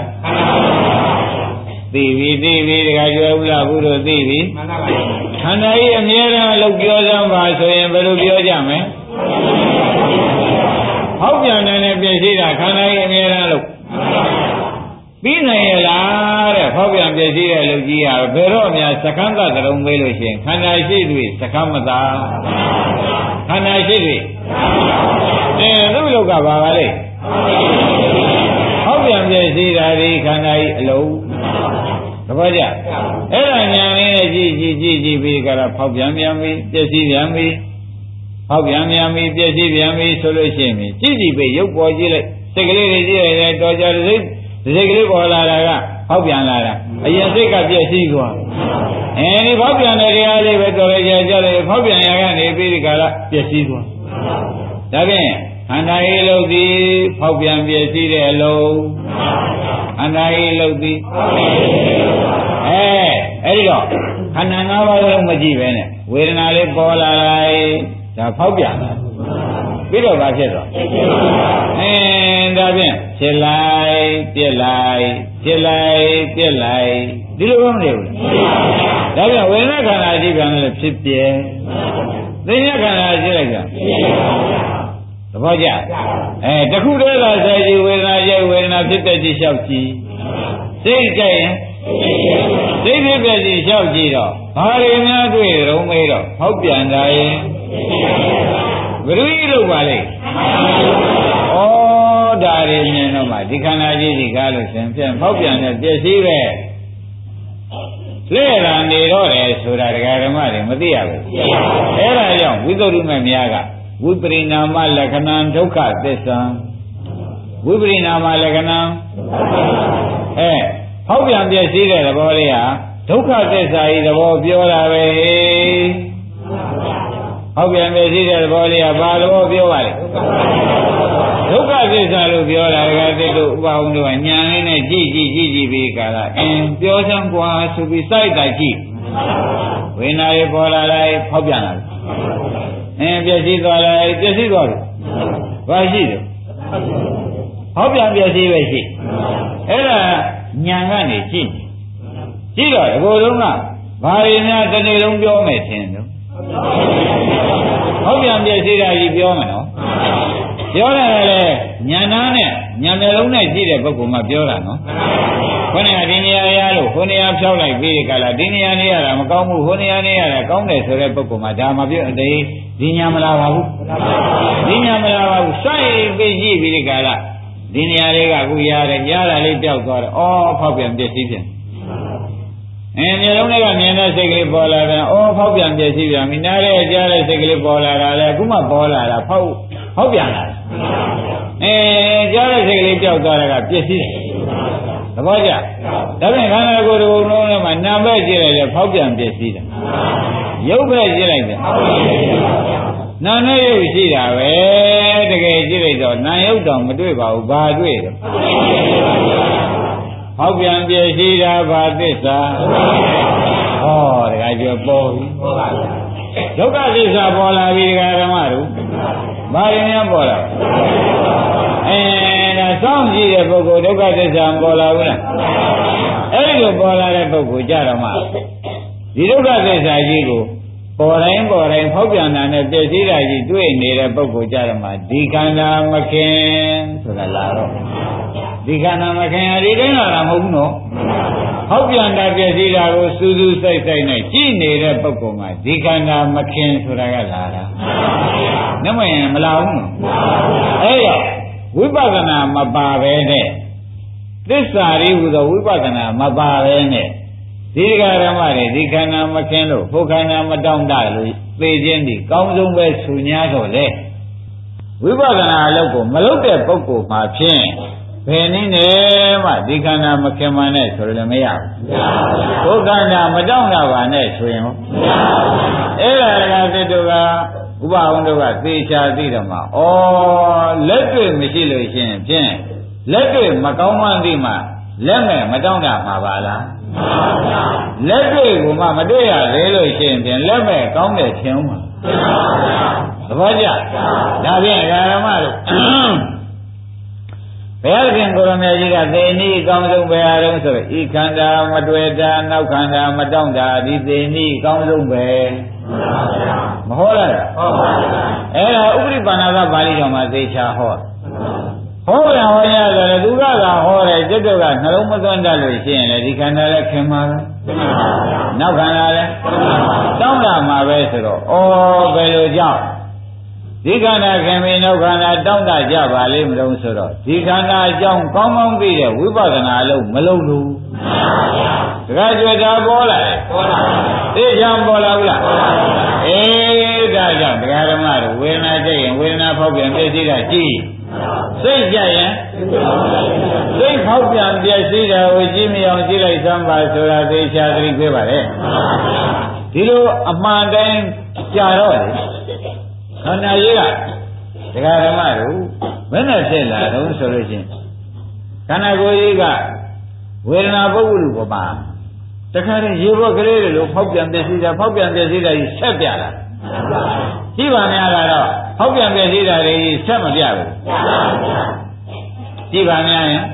သိပြီသိပြီတခါကျွဲဘူးလားဘူးတို့သိပြီခန္ဓာကြီးအမြဲတမ်းလို့ပြောစမ်းပါဆိုရင်ဘယ်လိုပြောကြမလဲဟောက်ပြန်တယ်နဲ့ပြည့်စည်တာခန္ဓာကြီးအမြဲတမ်းလို့ပြီးနိုင်ရလားတဲ့ဟောက်ပြန်ပြည့်စည်တဲ့လူကြီးကဘယ်တော့မှစကမ်းသကရုံမေးလို့ရှိရင်ခန္ဓာရှိတွေ့စကမ်းမသာခန္ဓာရှိတွေ့အဲသူ့လောကဘာပါလဲဟောက်ပြန်ပြည့်စည်တာဒီခန္ဓာကြီးအလုံးသဘောကျအဲ့ဒါညာလေးနဲ့ကြည့်ကြည့်ကြည့်ကြည့်ပြီးကြတော့ဖောက်ပြန်ပြန်ပြီးပြည့်စည်ပြန်ပြီးဖောက်ပြန်ပြန်ပြီးပြည့်စည်ပြန်ပြီးဆိုလို့ရှိရင်ကြည့်ကြည့်ပြီးရုပ်ပေါ်ကြည့်လိုက်စိတ်ကလေးတွေကြည့်လိုက်တော်ကြတဲ့စိတ်စိတ်ကလေးပေါ်လာတာကဖောက်ပြန်လာတာအရင်စိတ်ကပြည့်စည်သွားအဲဒီဖောက်ပြန်တဲ့တရားလေးပဲတော်ရကြတယ်ဖောက်ပြန်ရကနေပြီးဒီကလာပြည့်စည်သွားဒါဖြင့်ခန္ဓာရေးလို့ဒီဖောက်ပြန်ပြည့်စည်တဲ့အလုံးခန္ဓာရေးလို့ဒီအဲအဲ့ဒီတော့ခန္ဓာ၅ပါးလုံးမကြည့်ပဲနဲ့ဝေဒနာလေးပေါ်လာလိုက်ဒါဖောက်ပြန်လာပြီးတော့ဘာဖြစ်တော့အဲဒါဖြင့်ဖြစ်လိုက်ပြက်လိုက်ဖြစ်လိုက်ပြက်လိုက်ဒီလိုမနေဘူးဒါဖြင့်ဝေဒနာခန္ဓာကြည့်ပြန်လို့ဖြစ်ပြဲသိဉာဏ်ခန္ဓာကြည့်လိုက်ကြသဘောကျအဲတခုတည်းသာဆက်ကြည့်ဝေဒနာရဲ့ဝေဒနာဖြစ်တဲ့ကြည့်လျှောက်ကြည့်စိတ်ကြိုက်ရင်စိတ်ဖြစ်တဲ့ကြည့်လျှောက်ကြည့်တော့ဘာတွေများတွေ့ရုံမေးတော့ဟောက်ပြန်တာရင်ဘယ်လိုကြီးလုပ်ပါလဲဩဒါတွေမြင်တော့မှဒီခန္ဓာကြီးကြီးကားလို့ရှင်ပြန်ဟောက်ပြန်တဲ့ပြည့်စည်ပဲလဲတာနေတော့တယ်ဆိုတာဒကာဓမ္မတွေမသိရဘူးအဲ့ဒါကြောင့်ဝိသုဒ္ဓိမများကဝိပရိနာမလက္ခဏံဒုက္ခသစ္စာဝိပရိနာမလက္ခဏံအဲဟောက်ပြန်ပြည့်စည်တဲ့သဘောလေးဟာဒုက္ခသစ္စာဤသဘောပြောတာပဲဟောက်ပြန်ပြည့်စည်တဲ့သဘောလေးကဘာလို့ပြောပါလဲဒုက္ခသစ္စာလို့ပြောတာကတည်းကဥပအောင်တို့ကညာလေးနဲ့ကြည့်ကြည့်ကြည့်ကြည့်ပြီးကြတာအင်းပြောစမ်းကွာဆိုပြီးစိုက်တာကြည့်ဝိညာဉ်ရေးပေါ်လာလိုက်ဟောက်ပြန်လာအင်းပြည့်စည်သွားလိုက်ပြည့်စည်သွားပြီဘာရှိတယ်ဟောက်ပြန်ပြည့်စည်ပဲရှိအဲ့ဒါညာကနေကြည့်ကြည့်တော့ဒီလိုလုံးကဘာတွေများတစ်နေ့လုံးပြောမယ်ထင်တယ်ဟောက်ပြန်ပြည့်စည်တာကြီးပြောမယ်နော်ပြောတယ်လေညာနာနဲ့ညာမျက်လုံးနဲ့ကြည့်တဲ့ပုဂ္ဂိုလ်မှပြောတာနော်ခொနည်းဒီနေရာရလို့ခொနည်းဖြောက်လိုက်ပြီးဒီကလာဒီနေရာနေရတာမကောင်းဘူးခொနည်းနေရတာကောင်းတယ်ဆိုတဲ့ပုဂ္ဂိုလ်မှဒါမှပြောအတေးဒီညာမလာပါဘူးဒီညာမလာပါဘူးစိုက်ပြီးကြည့်ပြီးဒီကလာဒီနေရာလေးကအခုရတယ်ကြားတာလေးပြောက်သွားတယ်ဩဖောက်ပြန်ပြည့်စည်ပြန်အဲမျိုးလုံးတွေကမြင်တဲ့စိတ်ကလေးပေါ်လာတယ်ဩဖောက်ပြန်ပြည့်စည်ပြန်ပြီနားရဲကြားတဲ့စိတ်ကလေးပေါ်လာတာလေအခုမှပေါ်လာတာဖောက်ဖောက်ပြန်လာတယ်အဲကြားတဲ့စိတ်ကလေးပြောက်သွားတာကပြည့်စည်တယ်သဘောကျဒါဖြင့်ခန္ဓာကိုယ်တစ်ခုလုံးထဲမှာနာမ်ပဲကြည့်လိုက်တယ်ဖောက်ပြန်ပြည့်စည်တယ်ရုပ်ပဲကြည့်လိုက်တယ်နာနဲ့ရုပ်ရှိတာပဲတကယ်ကြည့်လိုက်တော့နာရုပ်တော့မတွေ့ပါဘူးဘာတွေ့လဲဟောက်ပြန်ပြည့်စည်တာဘာသစ္စာဟောတကယ်ပြောပေါ်ပြီဒုက္ခသစ္စာပေါ်လာပြီဒကာဓမ္မတို့ဘာရင်များပေါ်လာအဲဒါစောင့်ကြည့်တဲ့ပုဂ္ဂိုလ်ဒုက္ခသစ္စာပေါ်လာဘူးလားအဲ့ဒီလိုပေါ်လာတဲ့ပုဂ္ဂိုလ်ကြတော့မှဒီဒုက္ခသစ္စာကြီးကိုပေါ်တိုင်းပေါ်တိုင်းဖောက်ပြန်တာနဲ့ပြည့်စည်တာကြီးတွေ့နေတဲ့ပုဂ္ဂိုလ်ကြတော့မှဒီခန္ဓာမခင်ဆိုတာလာတော့ဒီခန္ဓာမခင်အဒီတိုင်းလာတာမဟုတ်ဘူးနော်ဖောက်ပြန်တာပြည့်စည်တာကိုစူးစူးစိုက်စိုက်နဲ့ကြည့်နေတဲ့ပုဂ္ဂိုလ်မှာဒီခန္ဓာမခင်ဆိုတာကလာတာနမရင်မလာဘူးနော်အဲ့တော့ဝိပဿနာမပါပဲနဲ့သစ္စာရိဟူသောဝိပဿနာမပါပဲနဲ့ဒီဃာရမတွေဒီခန္ဓာမခင်လို့ဘုခန္ဓာမတောင့်တလို့သိခြင်းဒီကောင်းဆုံးပဲဆူညာတော့လေဝိပဿနာအလုပ်ကိုမလုပ်တဲ့ပုဂ္ဂိုလ်မှာဖြင့်ဘယ်နည်းနဲ့မှဒီခန္ဓာမခင်မှန်နဲ့ဆိုရင်မရဘူးဘုခန္ဓာမတောင့်တပါနဲ့ဆိုရင်အဲ့ဒါကသတ္တကဥပအောင်တို့ကသေချာသိတော့မှဩလက်တွေ့မရှိလို့ရှိရင်ဖြင့်လက်တွေ့မကောင်းမှန်းသိမှလက်မဲ့မတောင့်တမှာပါလားလက်တွေ့ကမှမတွေ့ရသေးလို့ရှိရင်ဖြင့်လက်မဲ့ကောင်းတဲ့ခြင်းမှာသဘောကျဒါဖြင့်ဓမ္မတို့ဘုရားရှင်ကိုရမေကြီးကသေနည်းကောင်းဆုံးဘယ်အားလုံးဆိုဤခန္ဓာမတွေ့တာနောက်ခန္ဓာမတောင့်တာဒီသေနည်းကောင်းဆုံးပဲမဟောလားဟုတ်ပါဘူးအဲ့ဒါဥပရိပါဏကပါဠိတော်မှာသေချာဟောဟောရဟောရတယ်သူကသာဟောတယ်ကျွတ်တော့ကနှလုံးမသွင်းတတ်လို့ရှိရင်လေဒီခန္ဓာလည်းခင်မှာပဲနောက်ခန္ဓာလည်းတောင့်တမှာပဲဆိုတော့ဩဘယ်လိုကြောင့်ဒီခန္ဓာခင်ပြီးနောက်ခန္ဓာတောင့်တကြပါလိမ့်မလို့ဆိုတော့ဒီခန္ဓာအကြောင်းကောင်းကောင်းသိတဲ့ဝိပဿနာလုံးမလုံးလို့တခါကျွတ်တာပေါ်လာတယ်ပေါ်လာသိချမ်းပေါ်လာဘူးလားအေးဒါကြောင့်တရားဓမ္မတို့ဝေဒနာကြည့်ရင်ဝေဒနာဖောက်ပြန်ပြည့်စည်တာကြည့်စိတ်ကြရင်စိတ်ဖောက်ပြန်ပြည့်စည်တာကိုကြည့်မအောင်ကြည့်လိုက်စမ်းပါဆိုတာသိချာသတိပေးပါလေဒီလိုအမှန်တိုင်းကြာတော့လေခန္ဓာကြီးကတရားဓမ္မတို့ဘယ်နဲ့ဖြစ်လာတော့ဆိုလို့ချင်းခန္ဓာကိုယ်ကြီးကဝေဒနာပုဂ္ဂိုလ်ကိုပါတခါတည်းရေဘောကလေးတွေလို့ဖောက်ပြန်ပြည့်စည်တာဖောက်ပြန်ပြည့်စည်တာကြီးဆက်ပြလာကြည့်ပါများတော့ဖောက်ပြန်ပြည့်စည်တာတွေဆက်မပြဘူးကြည့်ပါများရင်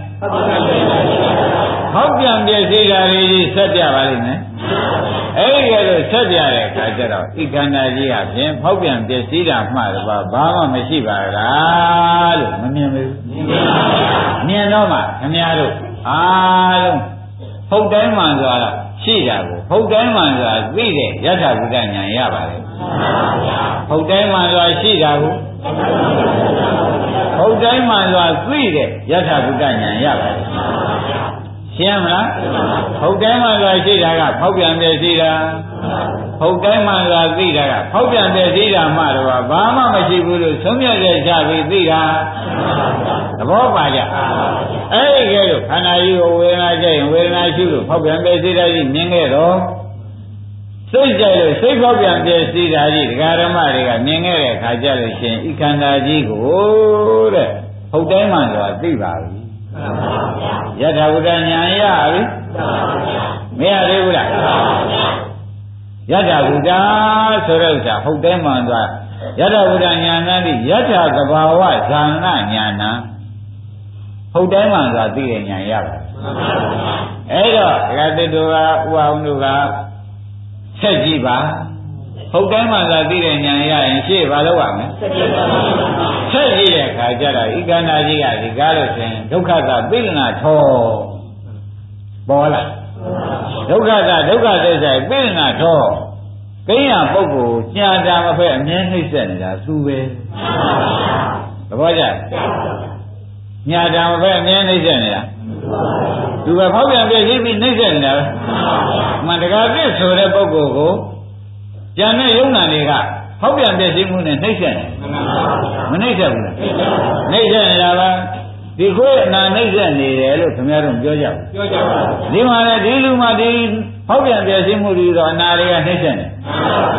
ဖောက်ပြန်ပြည့်စည်တာတွေဆက်ပြပါလိမ့်မယ်အဲ့ဒီလိုဆက်ပြတဲ့အခါကျတော့ဤခန္ဓာကြီးအပြင်ဖောက်ပြန်ပြည့်စည်တာမှတော့ဘာမှမရှိပါလားလို့မမြင်ဘူးမြင်တော့မှခင်ဗျားတို့အားလုံးဟုတ်တိုင်းမှန်စွာရှိတာကိုဟုတ်တိုင်းမှန်စွာသိတဲ့ယထာဘုဒ္ဓဉာဏ်ရပါတယ်ဟုတ်တိုင်းမှန်စွာရှိတာကိုဟုတ်တိုင်းမှန်စွာသိတဲ့ယထာဘုဒ္ဓဉာဏ်ရပါတယ်ရှင်းမလားဟုတ်တိုင်းမှန်စွာရှိတာကဖောက်ပြန်ပြည့်စည်တာဟုတ်တိုင်းမှန်စွာသိတာကဖောက်ပြန်ပြည့်စည်တာမှတော့ဘာမှမရှိဘူးလို့သုံးမြတ်တဲ့ချပြီးသိတာသဘောပါကြအဲ့ဒီကဲလို့ခန္ဓာကြီးကိုဝေဒနာကြရင်ဝေဒနာရှိလို့ဖောက်ပြန်ပြည့်စည်တာကြီးမြင်ခဲ့တော့စိတ်ကြလို့စိတ်ဖောက်ပြန်ပြည့်စည်တာကြီးဒကာဓမ္မတွေကမြင်ခဲ့တဲ့အခါကျလို့ရှင်ဤခန္ဓာကြီးကိုတဲ့ဟုတ်တိုင်းမှစွာသိပါပြီယထာဘုဒ္ဓဉာဏ်ရပြီမရသေးဘူးလားယထာဘုဒ္ဓဆိုတဲ့ဥစ္စာဟုတ်တိုင်းမှစွာယထာဘုဒ္ဓဉာဏ်နဲ့ဒီယထာသဘာဝဇာနာဉာဏ်ဟုတ်တိုင်းမှစွာသိတဲ့ဉာဏ်ရပါအဲ့တော့ဒကာတိတို့ကဥအောင်တို့ကဆက်ကြည့်ပါဟုတ်တိုင်းမှသာသိတဲ့ဉာဏ်ရရင်ရှေ့ဘာလုပ်ရမလဲဆက်ကြည့်တဲ့အခါကျတော့ဤခန္ဓာကြီးကဒီကားလို့ဆိုရင်ဒုက္ခသာပိလနာထောပေါ်လာဒုက္ခသာဒုက္ခသစ္စာပိလနာထောကိန်းရပုဂ္ဂိုလ်ညာတာမဖက်အမြဲနှိမ့်ဆက်နေတာသူပဲသဘောကျညာတာမဖက်အမြဲနှိမ့်ဆက်နေတာသူကဖောက်ပြန်ပြည့်စည်ပြီးနှိမ့်ဆက်နေတာပဲမှန်တကားပြည့်ဆိုတဲ့ပုဂ္ဂိုလ်ကိုကျန်တဲ့ယုံနာတွေကဖောက်ပြန်ပြည့်စည်မှုနဲ့နှိမ့်ဆက်နေမနှိမ့်ဆက်ဘူးလားနှိမ့်ဆက်နေတာပါဒီခွေးအနာနှိမ့်ဆက်နေတယ်လို့ခင်ဗျားတို့ပြောကြဘူးပြောကြပါဘူးဒီမှာလည်းဒီလူမှဒီဖောက်ပြန်ပြည့်စည်မှုတွေတော့အနာတွေကနှိမ့်ဆက်နေ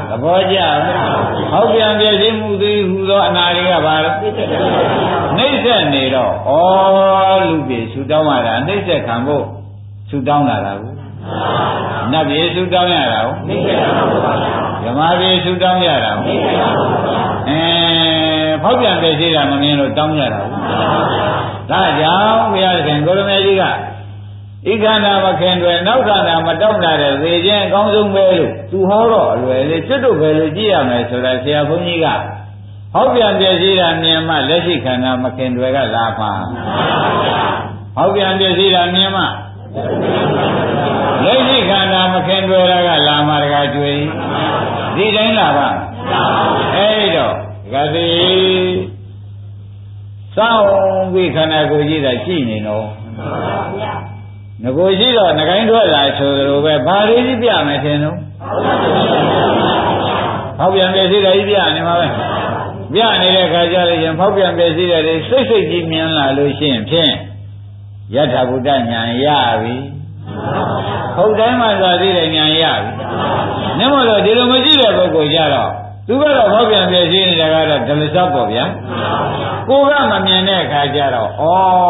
သဘောကျဟောက်ပြန်ပြည့်စည်မှုသည်ဟူသောအနာတွေကဘာလို့နှိမ့်ဆက်နေတော့ဩလူပြေဆူတောင်းရတာနှိမ့်ဆက်ခံဖို့ဆူတောင်းလာတာကိုနတ်ပြေဆူတောင်းရတာကိုနှိမ့်ဆက်ခံဖို့ပါဗျာဓမ္မပြေဆူတောင်းရတာကိုနှိမ့်ဆက်ခံဖို့ပါအဲဖောက်ပြန်ပြည့်စည်တာမမြင်လို့တောင်းရတာကိုဒါကြောင့်ဘုရားရှင်ကိုရမေကြီးကဤခန္ဓာမခင်တွေနောက်ခန္ဓာမတောင်းတာတဲ့သေခြင်းအကောင်းဆုံးပဲလို့သူဟောတော့အလွယ်လေးကျွတ်တို့ပဲလို့ကြည့်ရမယ်ဆိုတာဆရာဘုန်းကြီးကဟောက်ပြန်ပြည့်စည်တာမြင်မှလက်ရှိခန္ဓာမခင်တွေကလာပါဟောက်ပြန်ပြည့်စည်တာမြင်မှလက်ရှိခန္ဓာမခင်တွေကလာမှတကားကျွေးဒီတိုင်းလာပါအဲဒီတော့ကတိစောင်းပြီးခန္ဓာကိုယ်ကြီးတာရှိနေတော့ငကိုရှိတော့ငကိုင်းထွက်လာဆိုသလိုပဲဘာလေးကြီးပြမယ်ထင်တော့ဖောက်ပြန်ပြည့်စည်တယ်ကြီးပြနေမှာပဲပြနေတဲ့ခါကျလို့ရင်ဖောက်ပြန်ပြည့်စည်တယ်စိတ်စိတ်ကြီးမြင်လာလို့ရှိရင်ဖြင့်ယထာဘုဒ္ဓဉာဏ်ရပြီဟုတ်တိုင်းမှသာသိတဲ့ဉာဏ်ရပြီနည်းမလို့ဒီလိုမရှိတဲ့ပုဂ္ဂိုလ်ကြတော့သူကတော့ဖောက်ပြန်ပြည့်စည်နေတာကတော့ဒလစပ်ပေါ့ဗျာကိုကမမြင်တဲ့အခါကျတော့ဩ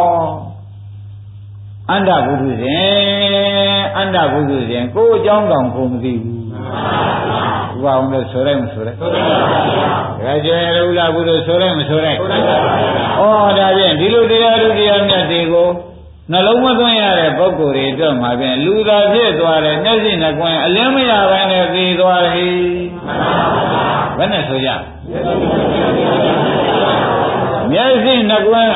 အန္တဘုဒ္ဓဇင်အန္တဘုဒ္ဓဇင်ကိုအကြောင်းကောင်ကိုမသိဘူးဘုရားအောင်လို့ဆိုလိုက်မဆိုလိုက်ဒါကြွယ်ရုပ်လာဘုဒ္ဓဆိုလိုက်မဆိုလိုက်ဩဒါဖြင့်ဒီလိုတရားလူတရားမြတ်တွေကိုနှလုံးမသွင်းရတဲ့ပုဂ္ဂိုလ်တွေအတွက်မှာဖြင့်လူသာဖြစ်သွားတယ်မျက်စိနှကွင်းအလင်းမရဘဲနဲ့သိသွားတယ်ဘယ်နဲ့ဆိုကြမျက်စိနှကွင်း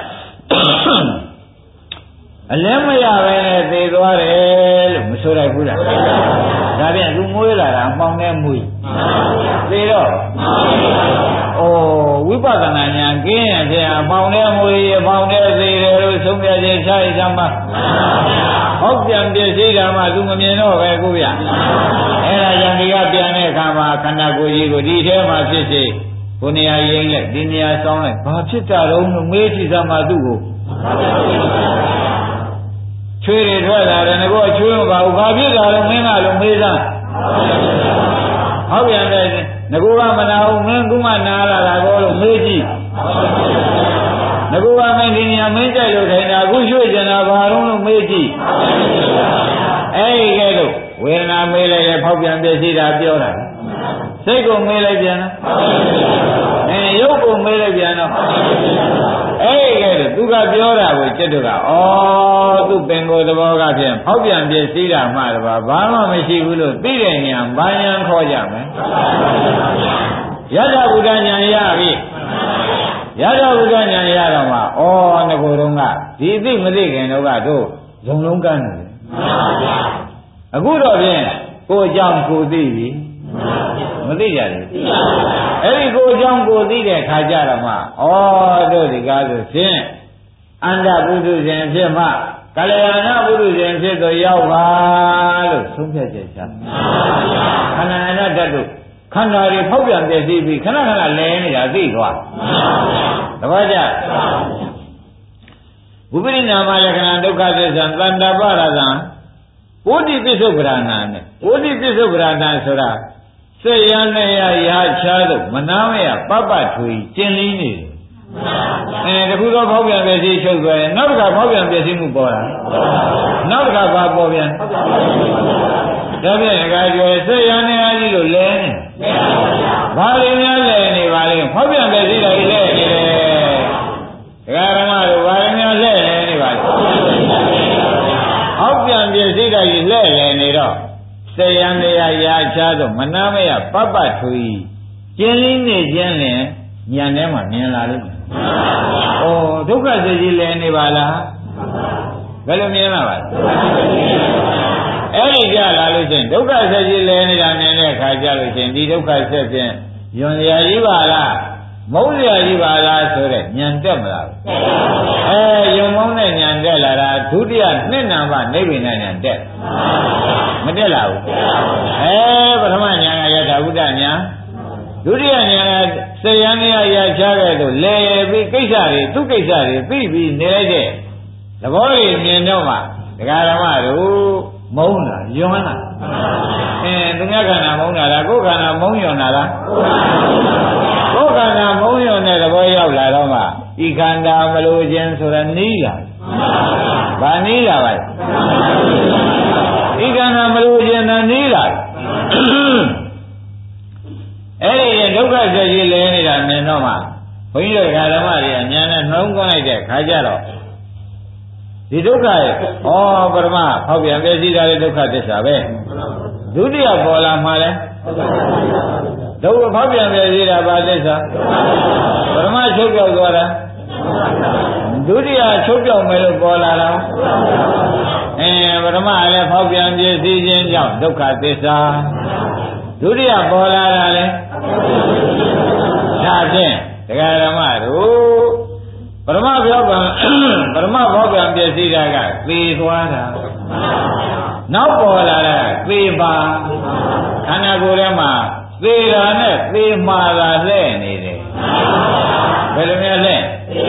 အလင်းမရပဲနဲ့သေသွားတယ်လို့မဆိုလိုက်ဘူးလားဒါပြန်သူမွေးလာတာအမှောင်နဲ့မွေးသေတော့ဩဝိပဿနာဉာဏ်ကင်းရင်ဖြင့်အမှောင်နဲ့မွေးအမှောင်နဲ့သေတယ်လို့ဆုံးဖြတ်ခြင်းချရချမ်းပါဟုတ်ပြန်ပြည့်စည်တာမှသူမမြင်တော့ပဲကိုဗျအဲ့ဒါကြောင့်ဒီကပြန်တဲ့အခါမှာခန္ဓာကိုယ်ကြီးကိုဒီထဲမှာဖြစ်စေကိုနေရာရင်းလိုက်ဒီနေရာဆောင်းလိုက်ဘာဖြစ်တာတော့လို့မေးကြည့်စမ်းမှသူ့ကိုချွေးတွေထွက်လာတယ်ငါကချွေးမပါဘူးဘာဖြစ်တာလဲမင်းကလို့မေးစမ်းဟုတ်ပြန်တယ်ငါကမနာဘူးမင်းကမှနာလာတာကောလို့မေးကြည့်ငါကမင်းဒီနေရာမင်းကြိုက်လို့ထိုင်တာအခုရွှေ့ကျင်တာဘာလို့လို့မေးကြည့်အဲ့ဒီကဲတော့ဝေဒနာမေးလိုက်တယ်ဖောက်ပြန်ပြည့်စည်တာပြောတာစိတ်ကိုမေးလိုက်ပြန်တော့အဲရုပ်ကိုမေးလိုက်ပြန်တော့အဲ့ဒီကဲတော့သူကပြောတာကိုจิตတို့ကဩသူပင်ကိုယ်သဘောကဖြင့်ဖောက်ပြန်ပြည့်စည်တာမှတပါးဘာမှမရှိဘူးလို့သိတဲ့ဉာဏ်ဘာဉာဏ်ခေါ်ကြမလဲယထာဘုဒ္ဓဉာဏ်ရပြီယထာဘုဒ္ဓဉာဏ်ရတော့မှဩငကိုယ်တုန်းကဒီသိမသိခင်တော့ကတို့ဇုံလုံးကန်းနေတယ်အခုတော့ဖြင့်ကိုယ်အကြောင်းကိုသိပြီမသိကြဘူးအဲ့ဒီကိုအကြောင်းကိုသိတဲ့ခါကြတော့မှဩတို့ဒီကားဆိုဖြင့်အန္တပုထုဇဉ်ဖြစ်မှကလျာဏပုထုဇဉ်ဖြစ်သို့ရောက်ပါလို့ဆုံးဖြတ်ချက်ချခန္ဓာနာတတ်တို့ခန္ဓာတွေဖောက်ပြန်ပြည့်စည်ပြီးခဏခဏလဲနေတာသိသွားတပည့်ကြဘုပ္ပိနာမလက္ခဏာဒုက္ခသစ္စာတဏ္ဍပရဇံဝိတိပစ္စုပ္ပရဏနဲ့ဝိတိပစ္စုပ္ပရဏဆိုတာစေရနဲ့ရရာချားလို့မနာမရပပထွေကျင်လင်းနေတယ်အဲတခုသောဖောက်ပြန်ပြည့်စည်ချုပ်သွားရင်နောက်တစ်ခါဖောက်ပြန်ပြည့်စည်မှုပေါ်လာနောက်တစ်ခါဘာပေါ်ပြန်ဒါဖြင့်အကားကျွယ်စေရနဲ့အားကြီးလို့လဲနေဘာလို့များလဲနေပါလဲဖောက်ပြန်ပြည့်စည်တာကြီးလဲနေတယ်ဒကာရမတို့ဘာလို့များလဲလဲနေပါလဲဟောက်ပြန်ပြည့်စည်တာကြီးလဲလဲနေတော့စေရနေရရာချားတော့မနာမရပပထွေကျင်းလင်းနေခြင်းလင်ဉာဏ်ထဲမှာမြင်လာလို့ဩဒုက္ခစိတ်ကြီးလဲနေပါလားဘယ်လိုမြင်လာပါလဲအဲ့ဒီကြလာလို့ချင်းဒုက္ခစိတ်ကြီးလဲနေတာမြင်တဲ့အခါကြလို့ချင်းဒီဒုက္ခဆက်ဖြင့်ယွန်ရာကြီးပါလားမုန်းရာကြီးပါလားဆိုတဲ့ဉာဏ်တက်မလားအဲယုံမုန်းတဲ့ဉာဏ်တက်လာတာဒုတိယနှစ်နံပါတ်နိဗ္ဗာန်ဉာဏ်တက်မတက်လာဘူးအဲပထမဉာဏ်ကယထာဘုဒ္ဓဉာဏ်ဒုတိယဉာဏ်ကစေယံနေရရချခဲ့လို့လဲပြီးကိစ္စတွေသူကိစ္စတွေပြီးပြီးနေလိုက်တဲ့သဘောတွေမြင်တော့မှဒကာဓမ္မတို့မုန်းလားယွန်းလားအဲသူများခန္ဓာမုန်းတာလားကိုယ်ခန္ဓာမုန်းယွန်းတာလားကိုယ်ခန္ဓာမုန်းယွန်းတဲ့သဘောရောက်လာတော့မှဤခန္ဓာမလို့ခြင်းဆိုတာနီးလာဘာနီးလာပါလဲဤခန္ဓာမလို့ခြင်းသာနီးလာအဲ့ဒီဒုက္ခဆက်ကြီးလဲနေတာမြင်တော့မှဘုန်းကြီးတို့ဓမ္မတွေကဉာဏ်နဲ့နှလုံးသွင်းလိုက်တဲ့ခါကျတော့ဒီဒုက္ခရဲ့ဩပရမဖောက်ပြန်ပြည့်စည်တာတဲ့ဒုက္ခသစ္စာပဲဒုတိယပေါ်လာမှလဲဒုက္ခဖောက်ပြန်ပြည့်စည်တာဘာသစ္စာပရမချုပ်ပြောက်သွားတာဒုတိယချုပ်ပြောက်မယ်လို့ပေါ်လာတာအဲပရမလည်းဖောက်ပြန်ပြည့်စည်ခြင်းကြောင့်ဒုက္ခသစ္စာဒုတိယပေါ်လာတာလေဒါဖြင့်ဒကာဓမ္မတို့ပရမပြောကံပရမဘောကံပြည့်စည်တာကသေသွားတာနောက်ပေါ်လာတာသေပါခန္ဓာကိုယ်ထဲမှာသေတာနဲ့သေမှားတာလဲနေတယ်ဘယ်လိုများလဲ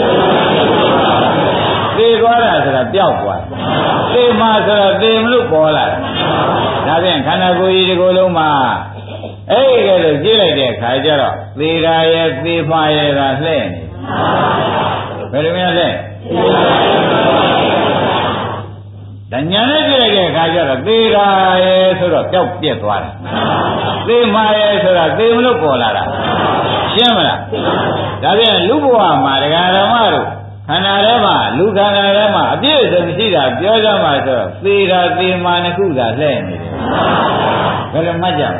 သေသွားတာဆိုတာပျောက်သွားသေမှားဆိုတာသေမလို့ပေါ်လာဒါဖြင့်ခန္ဓာကိုယ်ကြီးဒီကိုယ်လုံးမှာအဲ့ဒီကဲလို့ကြည့်လိုက်တဲ့အခါကျတော့သေတာရဲ့သေမှားရဲ့ကလှဲ့နေဘယ်လိုများလဲဒါညာနဲ့ကြည့်လိုက်တဲ့အခါကျတော့သေတာရဲ့ဆိုတော့ပျောက်ပြက်သွားတယ်သေမှားရဲ့ဆိုတာသေမလို့ပေါ်လာတာရှင်းမလားဒါပြန်လူဘဝမှာဒကာဓမ္မတို့ခန္ဓာထဲမှာလူခန္ဓာထဲမှာအပြည့်စုံရှိတာပြောကြမှာဆိုတော့သေတာသေမှားနှစ်ခုသာလှဲ့နေတယ်ဘယ်လိုမှတ်ကြ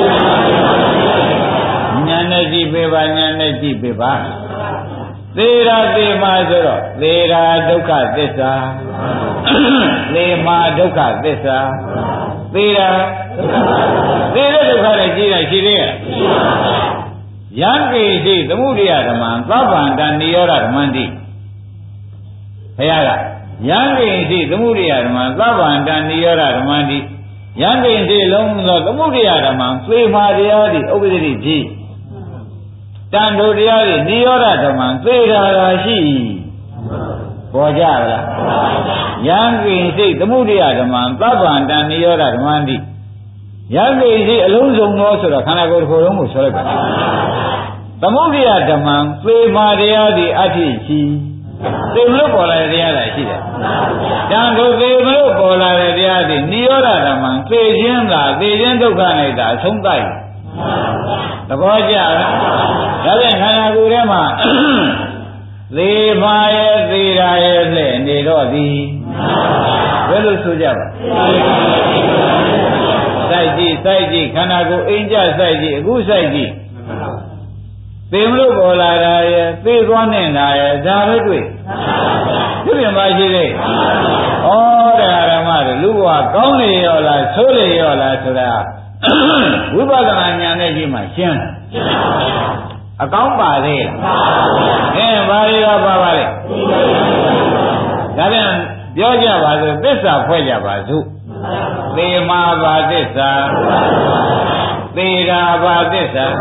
မလဲဉာဏ်နဲ့ကြည့်ပေးပါဉာဏ်နဲ့ကြည့်ပေးပါသေတာသေမှာဆိုတော့သေတာဒုက္ခသစ္စာသေမှာဒုက္ခသစ္စာသေတာသေတဲ့ဒုက္ခနဲ့ကြည့်လိုက်ရှိသေးရဲ့ယံကိရှိသမှုရိယဓမ္မံသဗ္ဗန္တနိရောဓဓမ္မံတိဘုရားကယံကိရှိသမှုရိယဓမ္မံသဗ္ဗန္တနိရောဓဓမ္မံတိယံကိရှိလုံးသောသမှုရိယဓမ္မံသေမှာတရားသည်ဥပ္ပဒိဖြစ်တန်တို့တရားတွေနိရောဓဓမ္မံသေတာရာရှိပေါ်ကြလားယံကိစိတ်သမှုရိယဓမ္မံသဗ္ဗန္တံနိရောဓဓမ္မံတိယံကိစိတ်အလုံးစုံသောဆိုတော့ခန္ဓာကိုယ်တစ်ခုလုံးကိုဆိုလိုက်ပါသမုဒိယဓမ္မံသေမာတရားသည်အဋ္ဌိရှိသေမလို့ပေါ်လာတဲ့တရားသာရှိတယ်တန်တို့သေမလို့ပေါ်လာတဲ့တရားသည်နိရောဓဓမ္မံသေခြင်းသာသေခြင်းဒုက္ခနဲ့သာအဆုံးသတ်သဘောကျလားဒါပြန်ခန္ဓာကိုယ်ထဲမှာသေပါရဲ့သေတာရဲ့လှဲ့နေတော့သည်ဘယ်လိုဆိုကြပါစိုက်ကြည့်စိုက်ကြည့်ခန္ဓာကိုယ်အိမ်ကြစိုက်ကြည့်အခုစိုက်ကြည့်သေမလို့ပေါ်လာတာရဲ့သေသွားနေတာရဲ့ဒါပဲတွေ့သူပြင်ပါရှိသေးဩတရားဓမ္မတွေလူဘဝကောင်းလေရောလားဆိုးလေရောလားဆိုတာဝိပဿနာဉာဏ်နဲ့ကြည့်မှရှင်းအကောင်းပါသေးလားအဲဘာတွေကပါပါလဲဒါပြန်ပြောကြပါစို့သစ္စာဖွဲ့ကြပါစို့သေမာဘာသစ္စာသေတာဘာသစ္စာ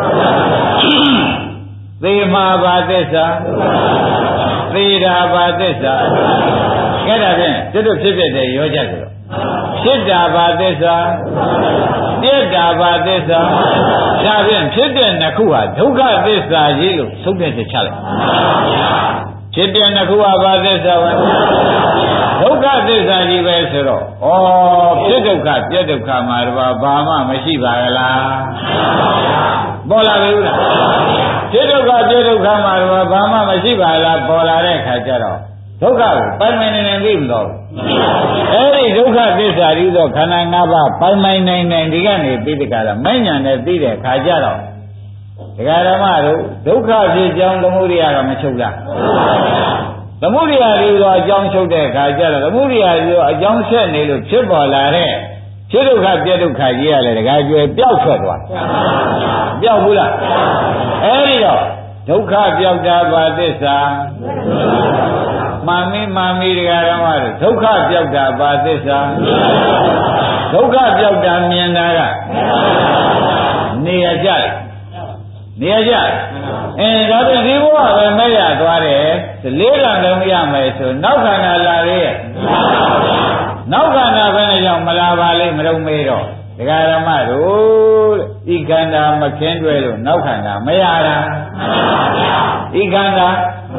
သေမာဘာသစ္စာသေတာဘာသစ္စာကဲဒါဖြင့်တို့တို့ဖြစ်ဖြစ်တယ်ရောကြကြတော့ဖြစ်တာဘာသစ္စာပြက်တာဘာသစ္စာဒါဖြင့်ဖြစ်တဲ့နှစ်ခုဟာဒုက္ခသစ္စာကြီးလို့သုံးတဲ့ချက်ချလိုက်ဖြစ်တဲ့နှစ်ခုဟာဘာသစ္စာပဲဒုက္ခသစ္စာကြီးပဲဆိုတော့ဩဖြစ်ဒုက္ခပြက်ဒုက္ခမှာတော့ဘာမှမရှိပါကလားပေါ်လာပြီလားဖြစ်ဒုက္ခပြက်ဒုက္ခမှာတော့ဘာမှမရှိပါလားပေါ်လာတဲ့ခါကျတော့ဒုက္ခကိုပိုင်ပိုင်နိုင်နိုင်သိမလို့အဲ့ဒီဒုက္ခသစ္စာကြီးသောခန္ဓာ၅ပါးပိုင်ပိုင်နိုင်နိုင်ဒီကနေပြီးတကလားမဉ္ဇဏ်နဲ့သိတဲ့ခါကျတော့ဒကာဓမ္မတို့ဒုက္ခဖြစ်ကြောင်းသမုဒိယကမချုပ်လားသမုဒိယကြီးသောအကြောင်းချုပ်တဲ့ခါကျတော့သမုဒိယကြီးသောအကြောင်းဆက်နေလို့ဖြစ်ပေါ်လာတဲ့ဖြစ်ဒုက္ခပြက်ဒုက္ခကြီးရလေဒကာကျွယ်ပျောက်ထွက်သွားပျောက်ဘူးလားအဲ့ဒီတော့ဒုက္ခပျောက်တာဘာသစ္စာမာမိမာမိတရားဓမ္မတို့ဒုက္ခပျောက်တာဘာသစ္စာဒုက္ခပျောက်တာမြင်တာကနေရကြနေရကြအဲဒါပြန်ဒီဘဝပဲမဲ့ရသွားတယ်လေးကံလုံးရမယ်ဆိုနောက်ခန္ဓာလာရဲ့နောက်ခန္ဓာပဲနဲ့ကြောင့်ကြောင့်မလာပါလိမ့်မလို့မေးတော့ဒကာရမတို့ဤခန္ဓာမခင်းတွဲလို့နောက်ခန္ဓာမရတာဤခန္ဓာ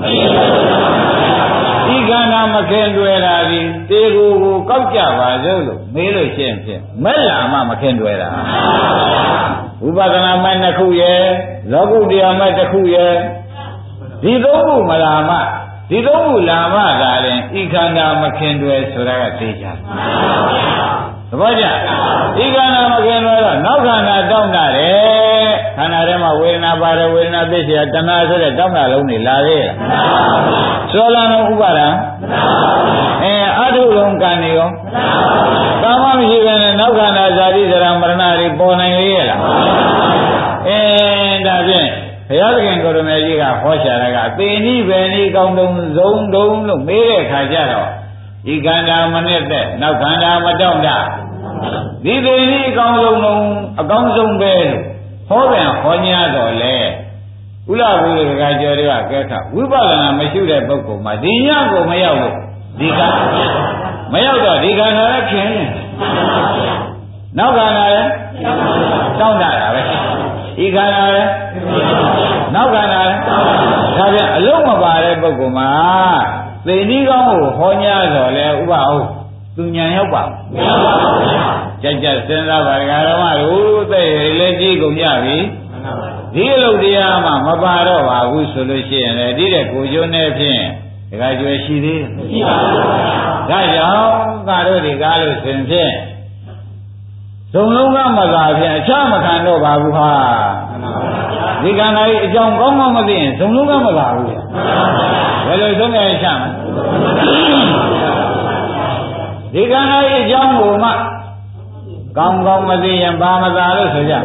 ဤခန္ဓာမခင်းတွဲတာဒီတေကိုကိုကောက်ကြပါစို့လို့မေးလို့ရှိရင်ဖြင့်မဲ့လာမှမခင်းတွဲတာဝိပဿနာမဲ့နှစ်ခုရဲ့လောကုတ္တရာမဲ့တစ်ခုရဲ့ဒီသုံးခုမလာမှဒီသုံးခုလာမှသာရင်ဤခန္ဓာမခင်တွယ်ဆိုတာကသိကြတယ်သဘောကျဤခန္ဓာမခင်တွယ်တော့နောက်ခန္ဓာတောင်းတာတယ်ခန္ဓာထဲမှာဝေဒနာပါတယ်ဝေဒနာသိเสียတဏှာဆိုတဲ့တောင်းတာလုံးတွေလာသေးလားသောလလုံးဥပါဒံအဲအထုလုံးကံနေရောကာမမရှိဘဲနဲ့နောက်ခန္ဓာဇာတိဇရာမရဏတွေပေါ်နိုင်လေရဲ့လားအဲဒါဖြင့်ဘုရားသခင်ကိုရမေကြီးကဟောရှာတာကသေနိဗေနိကောင်းတုံဇုံတုံလို့မေးတဲ့ခါကျတော့ဤခန္ဓာမနစ်သက်နောက်ခန္ဓာမတောင့်တဒီသေနိအကောင်းဆုံးလုံးအကောင်းဆုံးပဲလို့ဟောပြန်ဟောညာတော့လေဥလဘုရားကျော်တွေကကဲခဝိပဿနာမရှိတဲ့ပုဂ္ဂိုလ်မှာဒီညကိုမရောက်လို့ဒီကမရောက်တော့ဒီခန္ဓာလည်းခင်နေနောက်ခန္ဓာလည်းတောင့်တတာပဲဤခန္ဓာလည်းနောက်ခန္ဓာလည်းဒါပြန်အလုံးမပါတဲ့ပုဂ္ဂိုလ်မှာသေနည်းကောင်းကိုဟောညာတော့လေဥပဟုတ်သူဉာဏ်ရောက်ပါမရောက်ပါဘူးကြက်ကြက်စဉ်းစားပါဒကာရမတို့သိရလည်းကြည့်ကုန်ကြပြီဒီအလုပ်တရားမှမပါတော့ပါဘူးဆိုလို့ရှိရင်လေဒီတဲ့ကိုကျိုးနဲ့ဖြင့်ဒကာကျွယ်ရှိသေးမရှိပါဘူးဒါကြောင့်ကာတို့ဒီကားလို့ဆိုရင်ဖြင့်ဇုံလုံးကမသာဖြင့်အခြားမခံတော့ပါဘူးဟာဒီကံသာကြီးအကြောင်းကောင်းကောင်းမသိရင်ဇုံလုံးကမသာဘူးဘယ်လိုဆုံးရချမ်းဒီကံသာကြီးအကြောင်းကိုမှကောင်းကောင်းမသိရင်ဘာမသာလို့ဆိုကြ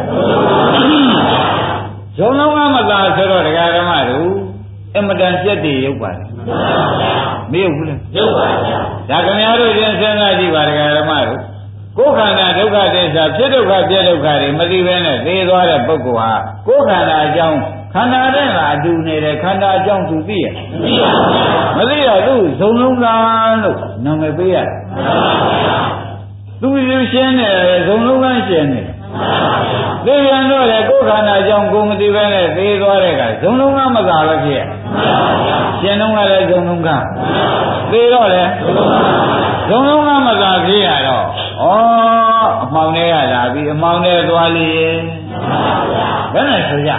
ဇုံလုံးကမသာဆိုတော့ဒကာဓမ္မတို့အမတန်ပြက်တည်ရုပ်ပါတယ်မရုပ်ဘူးလားရုပ်ပါဗျာဒါခင်ဗျားတို့ချင်းစဉ်းစားကြည့်ပါဒကာဓမ္မတို့ကိုယ်ခန္ဓာဒုက္ခသစ္စာဖြစ်ဒုက္ခပြည့်ဒုက္ခတွေမသိဘဲနဲ့သိသွားတဲ့ပုဂ္ဂိုလ်ဟာကိုယ်ခန္ဓာအကြောင်းခန္ဓာနဲ့ကအတူနေတယ်ခန္ဓာအကြောင်းသူသိရမသိပါဘူးမသိတော့သူဇုံလုံးကလို့နာမည်ပေးရတယ်သူယူရှင်းတယ်ဇုံလုံးကရှင်းတယ်သိပြန်တော့လေကိုယ်ခန္ဓာအကြောင်းကိုမသိဘဲနဲ့သိသွားတဲ့ကဇုံလုံးကမသာပဲဖြစ်ရရှင်းလုံးကလည်းဇုံလုံးကသိတော့လေဇုံလုံးကမသာဖြစ်ရတော့ဩအမှောင်ထဲရလာပြီအမှောင်ထဲသွားလေဘယ်နဲ့ဆိုကြ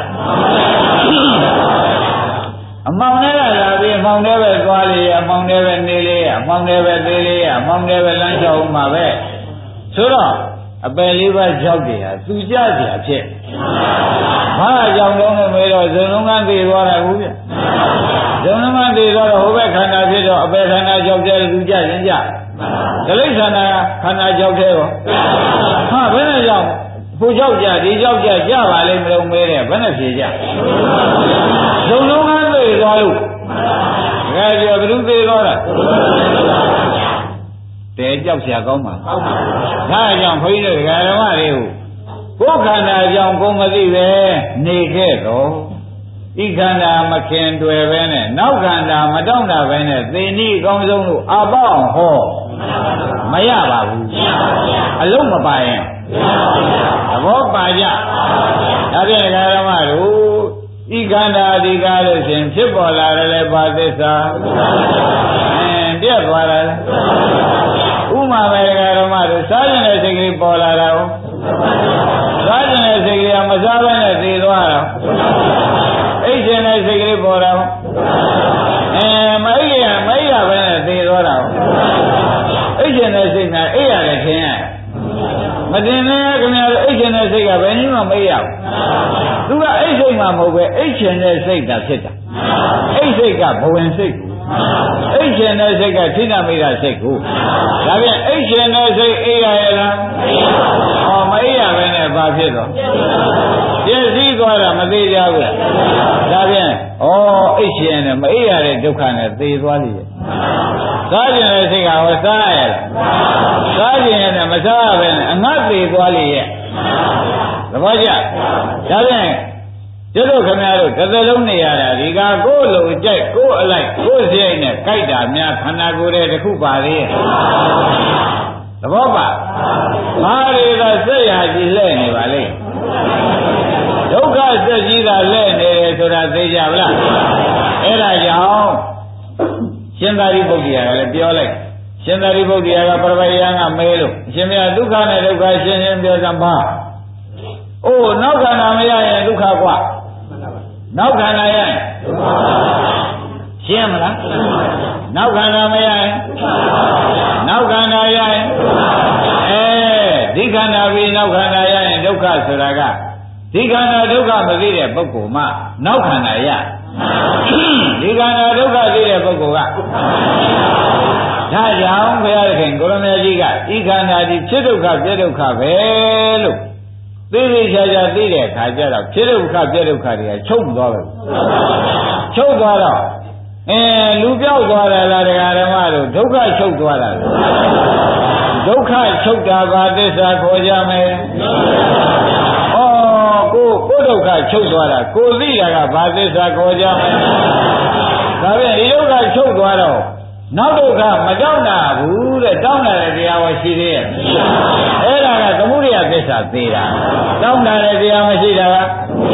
အမှောင်ထဲရလာပြီအမှောင်ထဲပဲသွားလေအမှောင်ထဲပဲနေလေအမှောင်ထဲပဲသေးလေအမှောင်ထဲပဲလမ်းလျှောက်မှာပဲဆိုတော့အပယ်လေးပါးကြောက်တယ်ဟာသူကြเสียဖြစ်ဘာကြောင့်လုံးလို့မေးတော့ဇုံလုံးကသိသွားတာဘူးဗျဇုံလုံးကသိသွားတော့ဟိုဘက်ခန္ဓာဖြစ်တော့အပယ်ခန္ဓာကြောက်တယ်သူကြရင်ကြဒလိခန္ဓာခန္ဓာကြောက်တယ်ရောဟာဘယ်နဲ့ကြောက်ဟိုကြောက်ကြဒီကြောက်ကြကြပါလိမ့်မလို့မေးတယ်ဘယ်နဲ့ဖြေကြဇုံလုံးကသိသွားလို့တကယ်ပြောဘယ်သူသိသွားတာတဲကြောက်เสียကောင်းပါဒါကြောင့်ခွင်းတို့ဓမ္မတွေကိုကိုယ်ခန္ဓာကြောင့်ကိုယ်မသိပဲနေခဲ့တော့ဤခန္ဓာမခင်တွေ့ပဲနဲ့နောက်ခန္ဓာမတောင့်တာပဲနဲ့သေနည်းအကောင်းဆုံးလို့အပေါအောင်ဟောမရပါဘူးအလုံးမပါရင်သဘောပါကြဒါဖြင့်ဓမ္မတို့ဤခန္ဓာဒီကားလို့ရှင်ဖြစ်ပေါ်လာတယ်လေဘာသစ္စာအင်းပြတ်သွားတယ်ဥမာပဲဓမ္မတို့စားကျင်တဲ့စိတ်ကလေးပေါ်လာတာဟုတ်စားကျင်တဲ့စိတ်ကလေးကမစားဘဲနဲ့သိသွားတာအိတ်ကျင်တဲ့စိတ်ကလေးပေါ်တာဟုတ်အဲမအိတ်ရမအိတ်ရပဲနဲ့သိသွားတာဟုတ်အိတ်ကျင်တဲ့စိတ်ကအိတ်ရတယ်ထင်ရမတင်နဲ့ခင်ဗျားတို့အိတ်ကျင်တဲ့စိတ်ကဘယ်နည်းမှမအိတ်ရဘူးသူကအိတ်စိတ်မှမဟုတ်ပဲအိတ်ကျင်တဲ့စိတ်သာဖြစ်တာအိတ်စိတ်ကဘဝင်စိတ်အိတ်ရှင်တဲ့စိတ်ကထိနာမိတာစိတ်ကိုဒါပြန်အိတ်ရှင်တဲ့စိတ်အေးရရဲ့လားဟောမအေးရပဲနဲ့ဘာဖြစ်တော့ပြည့်စည်သွားတာမသေးကြဘူးလားဒါပြန်ဩအိတ်ရှင်နဲ့မအေးရတဲ့ဒုက္ခနဲ့သေသွားလိမ့်ရဲ့စားခြင်းတဲ့စိတ်ကဟောစားရလားစားခြင်းနဲ့မစားရပဲနဲ့အငတ်သေသွားလိမ့်ရဲ့သဘောကျဒါပြန်ကျွတ်တို့ခင်ဗျားတို့တစ်သက်လုံးနေရတာဒီကကိုယ်လိုကြိုက်ကိုယ်အလိုက်ကိုယ်စိတ်နဲ့ကြိုက်တာများခန္ဓာကိုယ်ရဲ့တစ်ခုပါသေးရဲ့သဘောပါဘာတွေကစက်ရကြီးလဲနေပါလိမ့်ဒုက္ခစက်ကြီးကလဲနေတယ်ဆိုတာသိကြဗလားအဲ့ဒါကြောင့်ရှင်သာရိပုတ္တရာကလည်းပြောလိုက်ရှင်သာရိပုတ္တရာကပရမယံကမဲလို့အရှင်မြတ်ဒုက္ခနဲ့ဒုက္ခရှင်းရှင်းပြောစမ်းပါအိုးနောက်ခန္ဓာမရရင်ဒုက္ခกว่าနောက်ခန္ဓာရရင်ဒုက္ခရှင်းမလားနောက်ခန္ဓာမရရင်နောက်ခန္ဓာရရင်အဲဒီခန္ဓာပြီးနောက်ခန္ဓာရရင်ဒုက္ခဆိုတာကဒီခန္ဓာဒုက္ခမသိတဲ့ပုဂ္ဂိုလ်မှနောက်ခန္ဓာရဒီခန္ဓာဒုက္ခသိတဲ့ပုဂ္ဂိုလ်ကဒါကြောင့်ဘုရားခင်ကိုရမကြီးကဤခန္ဓာဒီဖြစ်ဒုက္ခပြဒုက္ခပဲလို့သိသိချာချာသိတဲ့အခါကျတော့ဖြစ်ဒုက္ခပြဒုက္ခတွေကချုပ်သွားတယ်ချုပ်သွားတော့အဲလူပြောက်သွားတယ်လားတရားဓမ္မတို့ဒုက္ခချုပ်သွားတာဒုက္ခချုပ်တာဘာသစ္စာခေါ်ကြမယ်ဩကိုကိုဒုက္ခချုပ်သွားတာကိုသိတာကဘာသစ္စာခေါ်ကြမယ်ဒါပြန်ဒီဒုက္ခချုပ်သွားတော့နောက်ဒုက္ခမတောင်းတာဘူးတဲ့တောင်းတာတဲ့တရားဝရှိသေးရဲ့အဲ့ဒါကသမုဒယသစ္စာသေးတာတောင်းတာတဲ့တရားမရှိတာက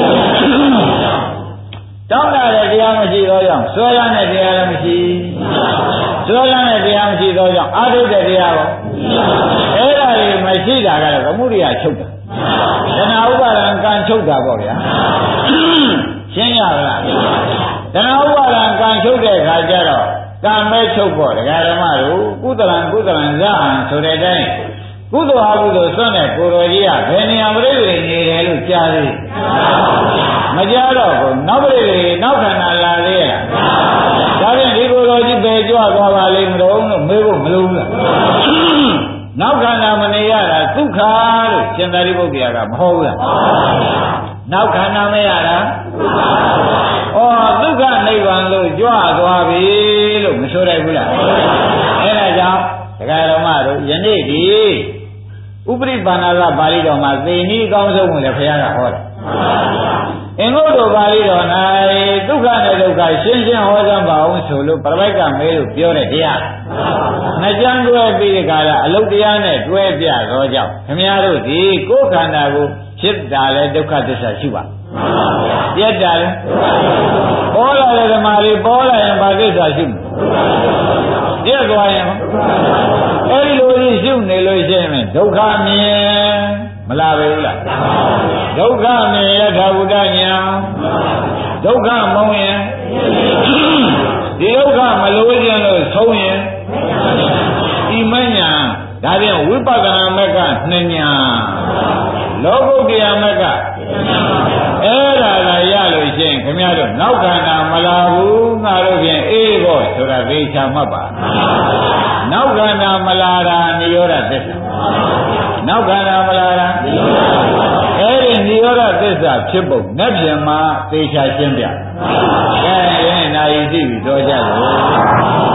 တောင်းတာတဲ့တရားမရှိတော့ကြောင့်ဆွဲလန်းတဲ့တရားလည်းမရှိဆွဲလန်းတဲ့တရားမရှိတော့ကြောင့်အာထုတဲ့တရားရောအဲ့ဒါတွေမရှိတာကတော့သမုဒယချုပ်တာတဏှာဥပါဒံကံချုပ်တာပေါ့ဗျာရှင်းရလားတဏှာဥပါဒံကံချုပ်တဲ့အခါကျတော့ကံမဲချုပ်ဖို့ဒကာဓမ္မတို့ကုသလံကုသလံဇဟံဆိုတဲ့အတိုင်းကုသိုလ်ဟာကုသိုလ်စွန့်တဲ့ကိုယ်တော်ကြီးကဘယ်နေရာပြိတိနေတယ်လို့ကြားသေးမကြားတော့ဘူးနောက်ပြိတိနောက်ခန္ဓာလာသေးရဲ့ဒါဖြင့်ဒီကိုယ်တော်ကြီးပဲကြွသွားပါလိမ့်မလို့လို့မေးဖို့မလိုဘူးလားနောက်ခန္ဓာမနေရတာဒုက္ခလို့ရှင်သာရိပုတ္တရာကမဟုတ်ဘူးလားနောက်ခန္ဓာမရတာဩဒုက္ခနိဗ္ဗာန်လို့ကြွသွားပြီလို့မဆိုနိုင်ဘူးလားအဲဒါကြောင့်ဒကာဓမ္မတို့ယနေ့ဒီဥပရိပါဏာကပါဠိတော်မှာသေနည်းအကောင်းဆုံးကိုလည်းဘုရားကဟောတယ်အင်္ဂုတ္တပါဠိတော်၌ဒုက္ခနဲ့ဒုက္ခရှင်းရှင်းဟောကြပါအောင်ဆိုလို့ပရပိုက်ကမဲလို့ပြောတဲ့တရားနှစ်ကျမ်းတွဲပြီးဒီကလာအလုတ်တရားနဲ့တွဲပြသောကြောင့်ခင်ဗျားတို့ဒီကိုယ်ခန္ဓာကိုဖြစ်တာလဲဒုက္ခသစ္စာရှိပါပြတ်တာလဲပေါ်လာတဲ့ဓမ္မတွေပေါ်လာရင်ဘာသစ္စာရှိမလဲပြတ်သွားရင်အဲဒီလိုကြီးရှုနေလို့ရှိရင်ဒုက္ခမြင်မလားပဲဘူးလားဒုက္ခမြင်ယထာဘုဒ္ဓညာဒုက္ခမုံရင်ဒီဒုက္ခမလို့ခြင်းလို့ဆုံးရင်ဒီမညာဒါဖြင့်ဝိပဿနာမက်ကနှစ်ညာလောကုတ္တရာမက်ကအဲ့ဒါကရလို့ရှိရင်ခင်ဗျားတို့နောက်ခန္ဓာမလာဘူးငါတို့ဖြင့်အေးဖို့ဆိုတာသိချာမှတ်ပါနောက်ခန္ဓာမလာတာနိရောဓသစ္စာနောက်ခန္ဓာမလာတာအဲ့ဒီနိရောဓသစ္စာဖြစ်ပုံနဲ့ပြင်မှာသိချာရှင်းပြကဲရင်နာယီသိပြီတော့ကြတယ်